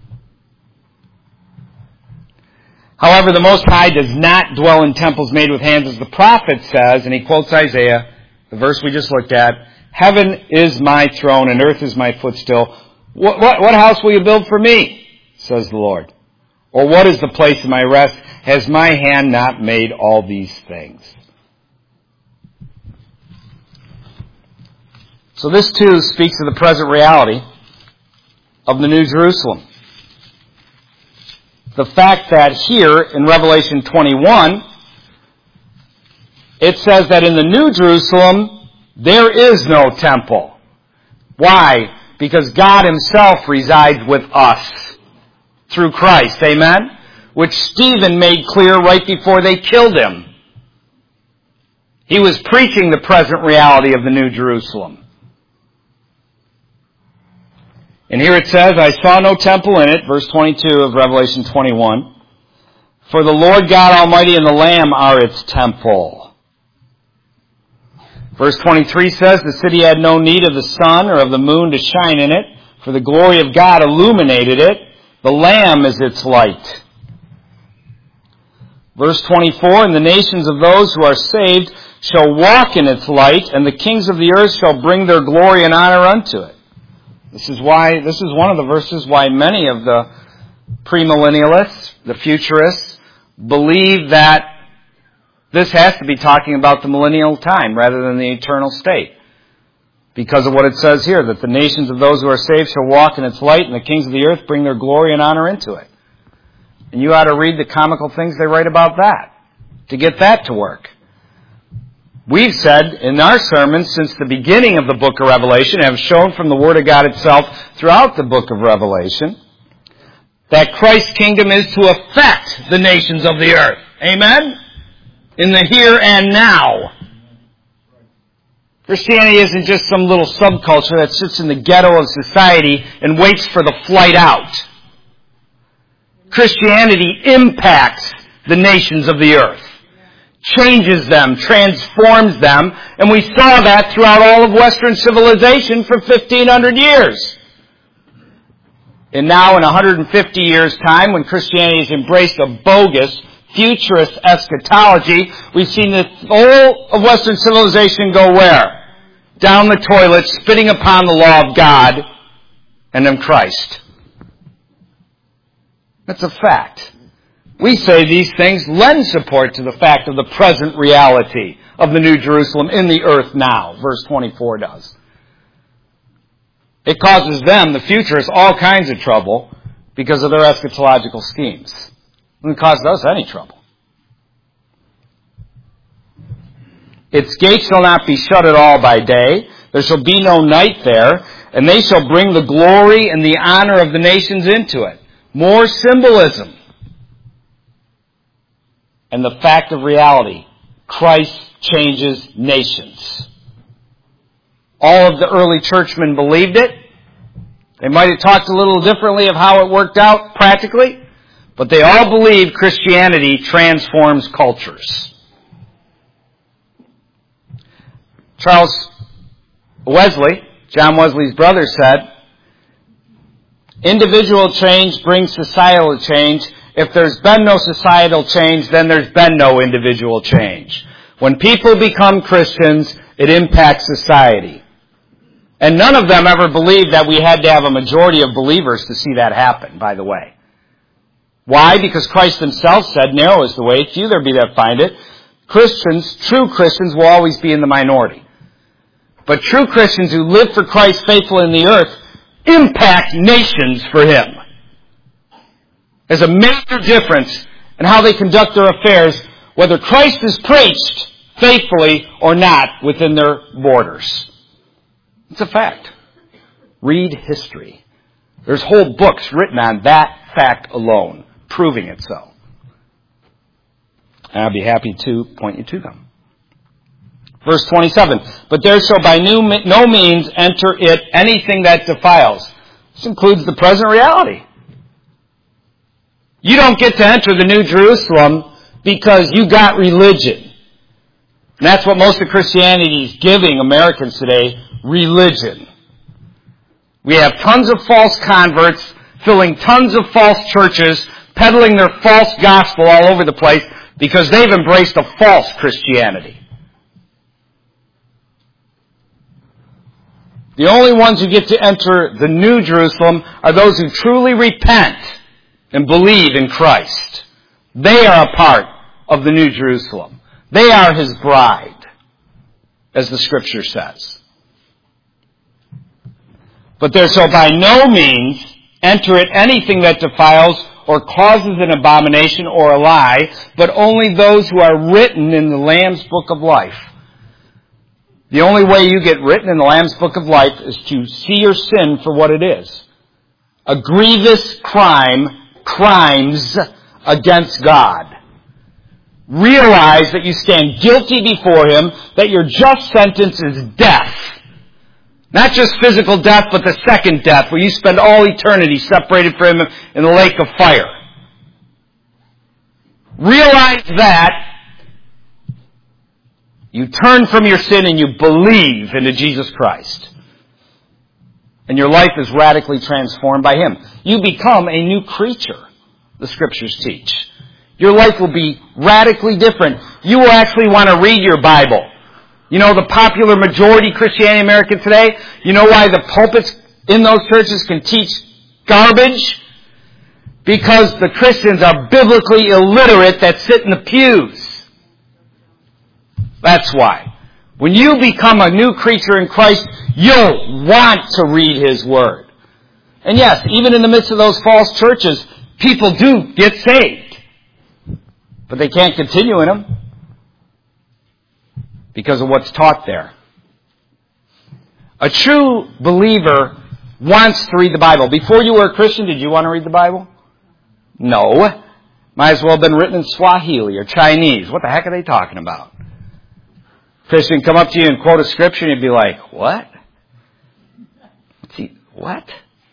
However, the Most High does not dwell in temples made with hands, as the prophet says, and he quotes Isaiah, the verse we just looked at, "Heaven is my throne and earth is my footstool. What house will you build for me? Says the Lord. Or what is the place of my rest? Has my hand not made all these things?" So this too speaks of the present reality of the New Jerusalem. The fact that here in Revelation 21, it says that in the New Jerusalem, there is no temple. Why? Because God Himself resides with us through Christ. Amen? Which Stephen made clear right before they killed him. He was preaching the present reality of the New Jerusalem. And here it says, "I saw no temple in it," verse 22 of Revelation 21, "for the Lord God Almighty and the Lamb are its temple." Verse 23 says, "The city had no need of the sun or of the moon to shine in it, for the glory of God illuminated it. The Lamb is its light." Verse 24, "And the nations of those who are saved shall walk in its light, and the kings of the earth shall bring their glory and honor unto it." This is one of the verses why many of the premillennialists, the futurists, believe that this has to be talking about the millennial time rather than the eternal state. Because of what it says here, that the nations of those who are saved shall walk in its light, and the kings of the earth bring their glory and honor into it. And you ought to read the comical things they write about that, to get that to work. We've said in our sermons since the beginning of the book of Revelation, have shown from the Word of God itself throughout the book of Revelation, that Christ's kingdom is to affect the nations of the earth. Amen? In the here and now. Christianity isn't just some little subculture that sits in the ghetto of society and waits for the flight out. Christianity impacts the nations of the earth. Changes them, transforms them, and we saw that throughout all of Western civilization for 1,500 years. And now in 150 years' time, when Christianity has embraced a bogus, futurist eschatology, we've seen the whole of Western civilization go where? Down the toilet, spitting upon the law of God and in Christ. That's a fact. We say these things lend support to the fact of the present reality of the New Jerusalem in the earth now. Verse 24 does. It causes them, the futurists, all kinds of trouble because of their eschatological schemes. It doesn't cause us any trouble. Its gates shall not be shut at all by day. There shall be no night there. And they shall bring the glory and the honor of the nations into it. More symbolism. And the fact of reality, Christ's changes nations. All of the early churchmen believed it. They might have talked a little differently of how it worked out practically, but they all believe Christianity transforms cultures. Charles Wesley, John Wesley's brother, said, individual change brings societal change. If there's been no societal change, then there's been no individual change. When people become Christians, it impacts society. And none of them ever believed that we had to have a majority of believers to see that happen, by the way. Why? Because Christ himself said, narrow is the way, few there be that find it. Christians, true Christians, will always be in the minority. But true Christians who live for Christ faithful in the earth impact nations for him. There's a major difference in how they conduct their affairs, whether Christ is preached faithfully or not within their borders. It's a fact. Read history. There's whole books written on that fact alone, proving it so. And I'll be happy to point you to them. Verse 27, but there shall by no means enter it anything that defiles. This includes the present reality. You don't get to enter the New Jerusalem because you got religion. And that's what most of Christianity is giving Americans today, religion. We have tons of false converts filling tons of false churches, peddling their false gospel all over the place because they've embraced a false Christianity. The only ones who get to enter the New Jerusalem are those who truly repent and believe in Christ. They are a part of the New Jerusalem. They are his bride, as the Scripture says. But there shall by no means enter it anything that defiles or causes an abomination or a lie, but only those who are written in the Lamb's Book of Life. The only way you get written in the Lamb's Book of Life is to see your sin for what it is. A grievous crimes against God. Realize that you stand guilty before him, that your just sentence is death. Not just physical death, but the second death, where you spend all eternity separated from him in the lake of fire. Realize that. You turn from your sin and you believe into Jesus Christ. And your life is radically transformed by him. You become a new creature, the Scriptures teach. Your life will be radically different. You will actually want to read your Bible. You know, the popular majority Christianity in America today, you know why the pulpits in those churches can teach garbage? Because the Christians are biblically illiterate that sit in the pews. That's why. When you become a new creature in Christ, you'll want to read his word. And yes, even in the midst of those false churches, people do get saved. But they can't continue in them because of what's taught there. A true believer wants to read the Bible. Before you were a Christian, did you want to read the Bible? No. Might as well have been written in Swahili or Chinese. What the heck are they talking about? Christian come up to you and quote a scripture and you'd be like, what? What?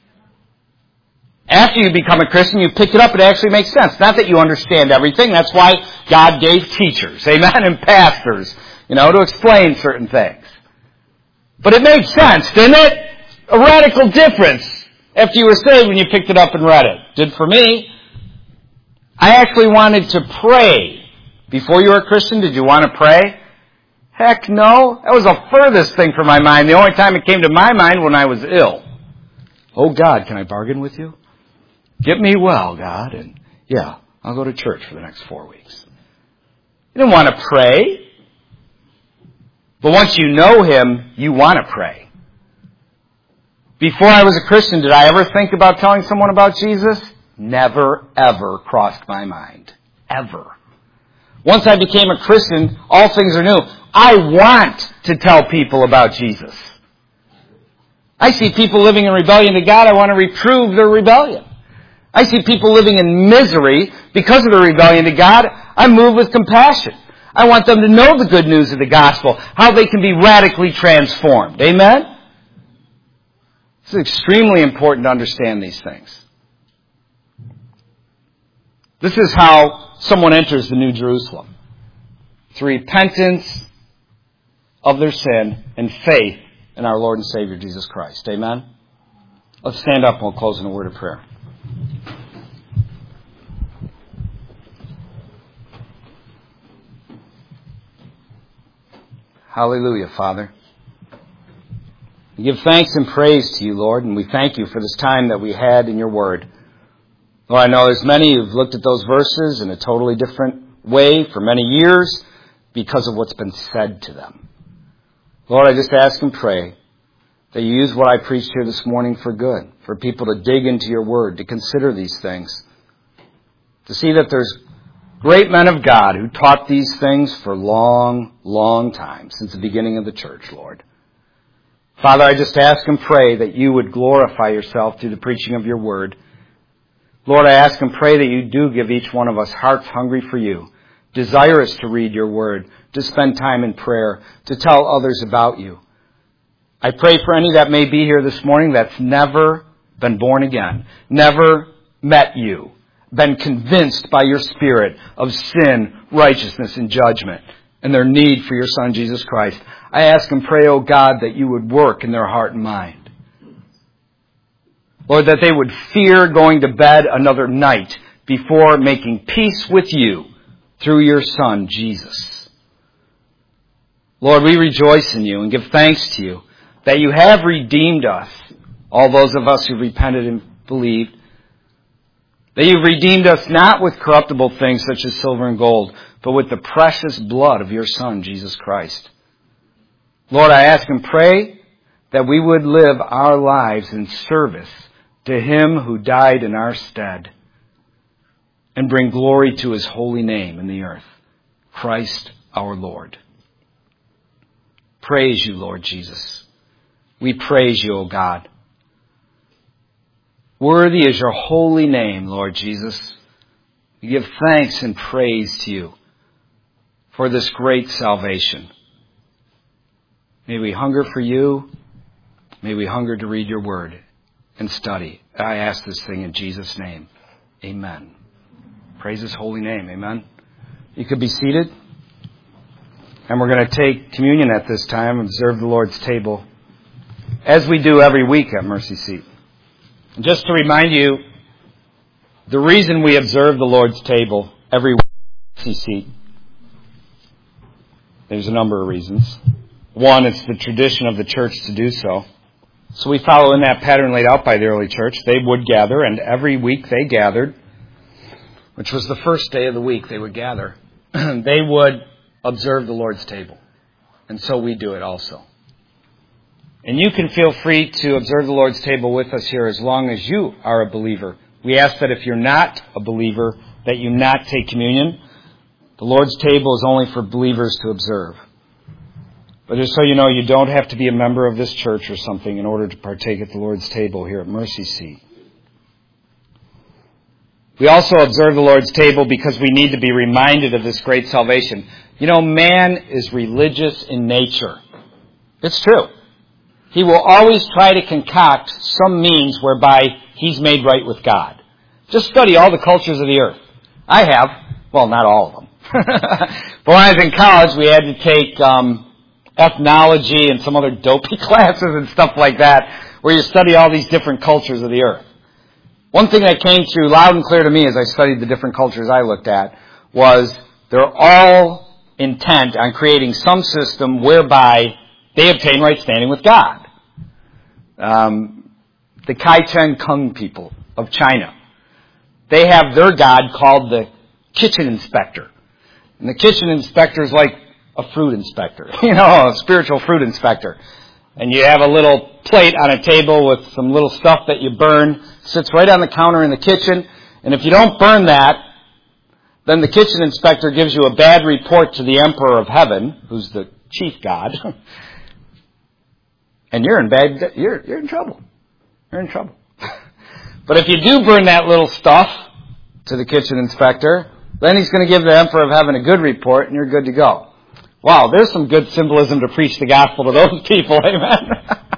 After you become a Christian, you pick it up, it actually makes sense. Not that you understand everything. That's why God gave teachers, amen, and pastors, to explain certain things. But it made sense, didn't it? A radical difference after you were saved when you picked it up and read it. Did for me. I actually wanted to pray. Before you were a Christian, did you want to pray? Heck no. That was the furthest thing from my mind. The only time it came to my mind when I was ill. Oh God, can I bargain with you? Get me well, God, and yeah, I'll go to church for the next 4 weeks. You didn't want to pray. But once you know him, you want to pray. Before I was a Christian, did I ever think about telling someone about Jesus? Never, ever crossed my mind. Ever. Once I became a Christian, all things are new. I want to tell people about Jesus. I see people living in rebellion to God. I want to reprove their rebellion. I see people living in misery because of their rebellion to God. I'm moved with compassion. I want them to know the good news of the gospel, how they can be radically transformed. Amen? It's extremely important to understand these things. This is how someone enters the New Jerusalem. Through repentance of their sin and faith in our Lord and Savior Jesus Christ. Amen? Let's stand up and we'll close in a word of prayer. Hallelujah, Father. We give thanks and praise to you, Lord, and we thank you for this time that we had in your word. Lord, I know there's many who've looked at those verses in a totally different way for many years because of what's been said to them. Lord, I just ask and pray that you use what I preached here this morning for good, for people to dig into your word, to consider these things, to see that there's great men of God who taught these things for long, long time, since the beginning of the church, Lord. Father, I just ask and pray that you would glorify yourself through the preaching of your word. Lord, I ask and pray that you do give each one of us hearts hungry for you, desirous to read your word, to spend time in prayer, to tell others about you. I pray for any that may be here this morning that's never been born again, never met you, been convinced by your Spirit of sin, righteousness, and judgment, and their need for your Son, Jesus Christ. I ask and pray, O God, that you would work in their heart and mind. Lord, that they would fear going to bed another night before making peace with you through your Son, Jesus. Lord, we rejoice in you and give thanks to you that you have redeemed us, all those of us who repented and believed, that you've redeemed us not with corruptible things such as silver and gold, but with the precious blood of your Son, Jesus Christ. Lord, I ask and pray that we would live our lives in service to him who died in our stead and bring glory to his holy name in the earth, Christ our Lord. Praise you, Lord Jesus. We praise you, O God. Worthy is your holy name, Lord Jesus. We give thanks and praise to you for this great salvation. May we hunger for you. May we hunger to read your word and study. I ask this thing in Jesus' name. Amen. Praise his holy name. Amen. You could be seated. And we're going to take communion at this time, observe the Lord's table, as we do every week at Mercy Seat. And just to remind you, the reason we observe the Lord's table every week at Mercy Seat, there's a number of reasons. One, it's the tradition of the church to do so. So we follow in that pattern laid out by the early church. They would gather, and every week they gathered, which was the first day of the week they would gather. They would observe the Lord's table. And so we do it also. And you can feel free to observe the Lord's table with us here as long as you are a believer. We ask that if you're not a believer, that you not take communion. The Lord's table is only for believers to observe. But just so you know, you don't have to be a member of this church or something in order to partake at the Lord's table here at Mercy Seat. We also observe the Lord's table because we need to be reminded of this great salvation. You know, man is religious in nature. It's true. He will always try to concoct some means whereby he's made right with God. Just study all the cultures of the earth. I have. Well, not all of them. But when I was in college, we had to take ethnology and some other dopey classes and stuff like that, where you study all these different cultures of the earth. One thing that came through loud and clear to me as I studied the different cultures I looked at was they're all intent on creating some system whereby they obtain right standing with God. The Kai-Chen Kung people of China, they have their god called the kitchen inspector. And the kitchen inspector is like a fruit inspector, a spiritual fruit inspector. And you have a little plate on a table with some little stuff that you burn, sits right on the counter in the kitchen. And if you don't burn that, then the kitchen inspector gives you a bad report to the Emperor of Heaven, who's the chief god. And you're in trouble. You're in trouble. But if you do burn that little stuff to the kitchen inspector, Then he's going to give the emperor of heaven a good report, and you're good to go. Wow, there's some good symbolism to preach the gospel to those people, amen?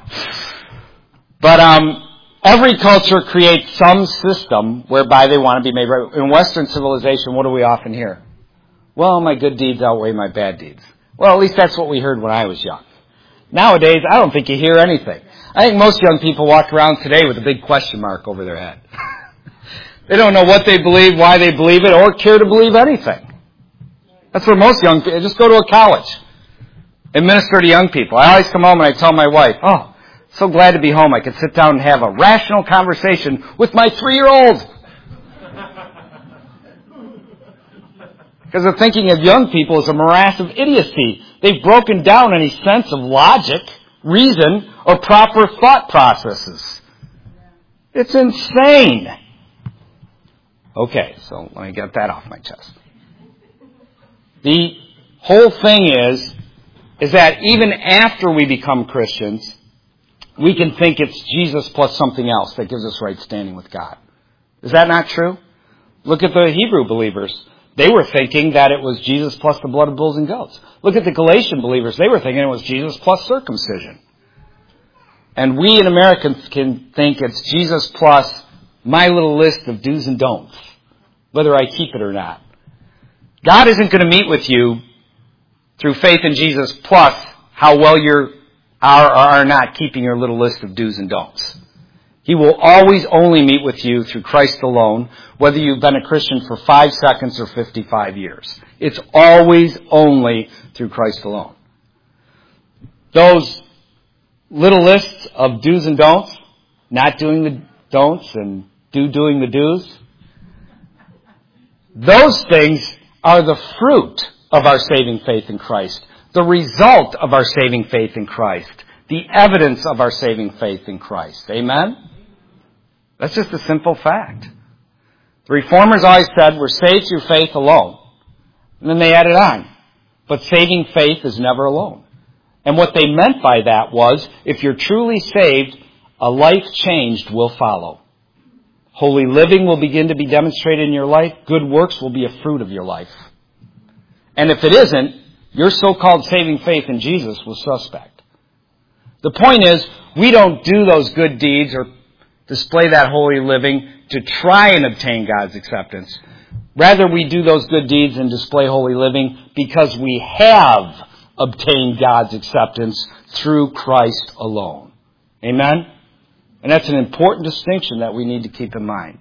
But every culture creates some system whereby they want to be made right. In Western civilization, what do we often hear? Well, my good deeds outweigh my bad deeds. Well, at least that's what we heard when I was young. Nowadays, I don't think you hear anything. I think most young people walk around today with a big question mark over their head. They don't know what they believe, why they believe it, or care to believe anything. That's where most young people, just go to a college and minister to young people. I always come home and I tell my wife, oh, so glad to be home. I could sit down and have a rational conversation with my 3-year-old. Because the thinking of young people is a morass of idiocy. They've broken down any sense of logic, reason, or proper thought processes. It's insane. Okay, so let me get that off my chest. The whole thing is that even after we become Christians, we can think it's Jesus plus something else that gives us right standing with God. Is that not true? Look at the Hebrew believers. They were thinking that it was Jesus plus the blood of bulls and goats. Look at the Galatian believers. They were thinking it was Jesus plus circumcision. And we in America can think it's Jesus plus my little list of do's and don'ts, whether I keep it or not. God isn't going to meet with you through faith in Jesus plus how well you are or are not keeping your little list of do's and don'ts. He will always only meet with you through Christ alone, whether you've been a Christian for 5 seconds or 55 years. It's always only through Christ alone. Those little lists of do's and don'ts, not doing the don'ts and doing the do's, those things are the fruit of our saving faith in Christ, the result of our saving faith in Christ, the evidence of our saving faith in Christ. Amen? That's just a simple fact. The Reformers always said we're saved through faith alone. And then they added on. But saving faith is never alone. And what they meant by that was, if you're truly saved, a life changed will follow. Holy living will begin to be demonstrated in your life. Good works will be a fruit of your life. And if it isn't, your so-called saving faith in Jesus was suspect. The point is, we don't do those good deeds or display that holy living to try and obtain God's acceptance. Rather, we do those good deeds and display holy living because we have obtained God's acceptance through Christ alone. Amen? And that's an important distinction that we need to keep in mind.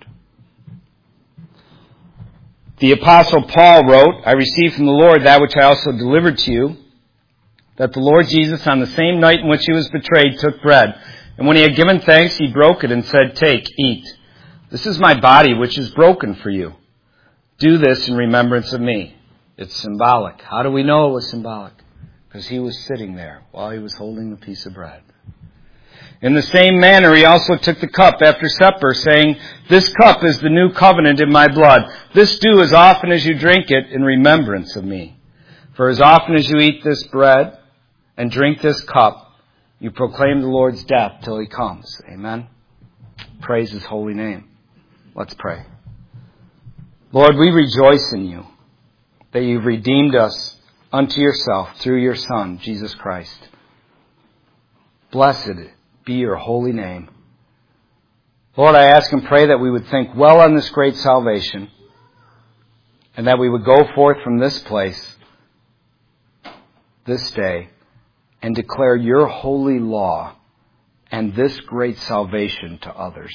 The Apostle Paul wrote, I received from the Lord that which I also delivered to you, that the Lord Jesus, on the same night in which he was betrayed, took bread. And when he had given thanks, he broke it and said, take, eat. This is my body, which is broken for you. Do this in remembrance of me. It's symbolic. How do we know it was symbolic? Because he was sitting there while he was holding the piece of bread. In the same manner, he also took the cup after supper, saying, this cup is the new covenant in my blood. This do as often as you drink it in remembrance of me. For as often as you eat this bread and drink this cup, you proclaim the Lord's death till he comes. Amen. Praise his holy name. Let's pray. Lord, we rejoice in you that you've redeemed us unto yourself through your Son, Jesus Christ. Blessed be your holy name. Lord, I ask and pray that we would think well on this great salvation and that we would go forth from this place this day and declare your holy law and this great salvation to others.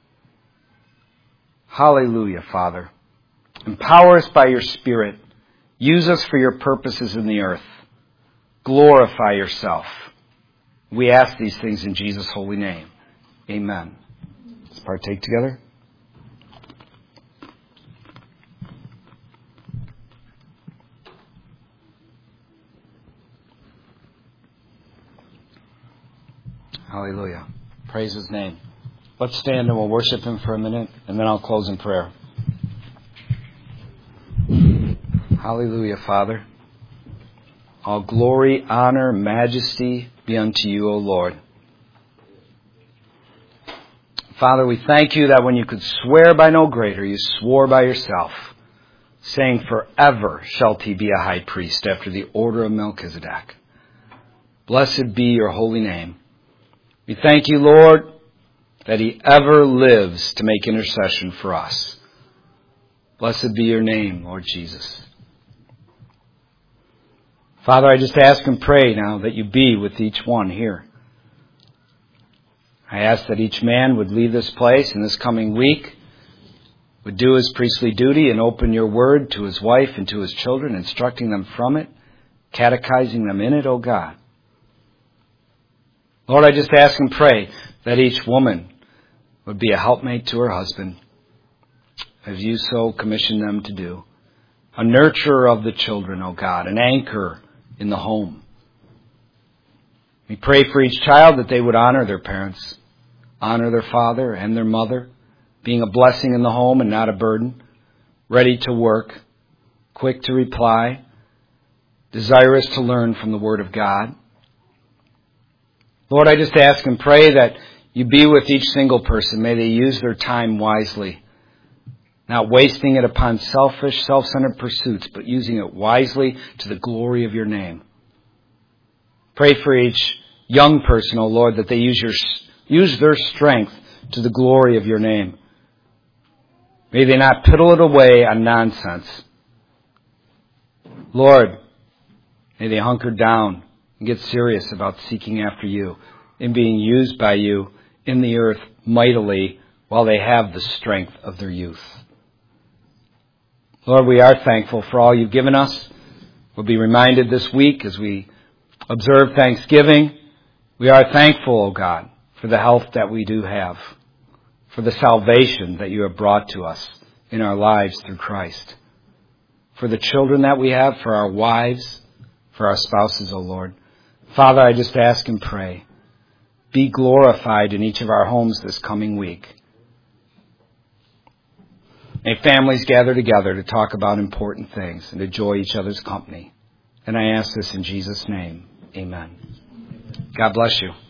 Hallelujah, Father. Empower us by your Spirit. Use us for your purposes in the earth. Glorify yourself. We ask these things in Jesus' holy name. Amen. Let's partake together. Hallelujah. Praise his name. Let's stand and we'll worship him for a minute, and then I'll close in prayer. Hallelujah, Father. All glory, honor, majesty be unto you, O Lord. Father, we thank you that when you could swear by no greater, you swore by yourself. saying, forever shalt he be a high priest after the order of Melchizedek. Blessed be your holy name. We thank you, Lord, that he ever lives to make intercession for us. Blessed be your name, Lord Jesus. Father, I just ask and pray now that you be with each one here. I ask that each man would leave this place in this coming week, would do his priestly duty and open your word to his wife and to his children, instructing them from it, catechizing them in it, O God. Lord, I just ask and pray that each woman would be a helpmate to her husband, as you so commissioned them to do. A nurturer of the children, O God, an anchor in the home. We pray for each child that they would honor their parents, honor their father and their mother, being a blessing in the home and not a burden, ready to work, quick to reply, desirous to learn from the Word of God. Lord, I just ask and pray that you be with each single person. May they use their time wisely, not wasting it upon selfish, self-centered pursuits, but using it wisely to the glory of your name. Pray for each young person, O Lord, that they use their strength to the glory of your name. May they not piddle it away on nonsense. Lord, may they hunker down and get serious about seeking after you and being used by you in the earth mightily while they have the strength of their youth. Lord, we are thankful for all you've given us. We'll be reminded this week as we observe Thanksgiving. We are thankful, O God, for the health that we do have, for the salvation that you have brought to us in our lives through Christ, for the children that we have, for our wives, for our spouses, O Lord. Father, I just ask and pray, be glorified in each of our homes this coming week. May families gather together to talk about important things and enjoy each other's company. And I ask this in Jesus' name. Amen. God bless you.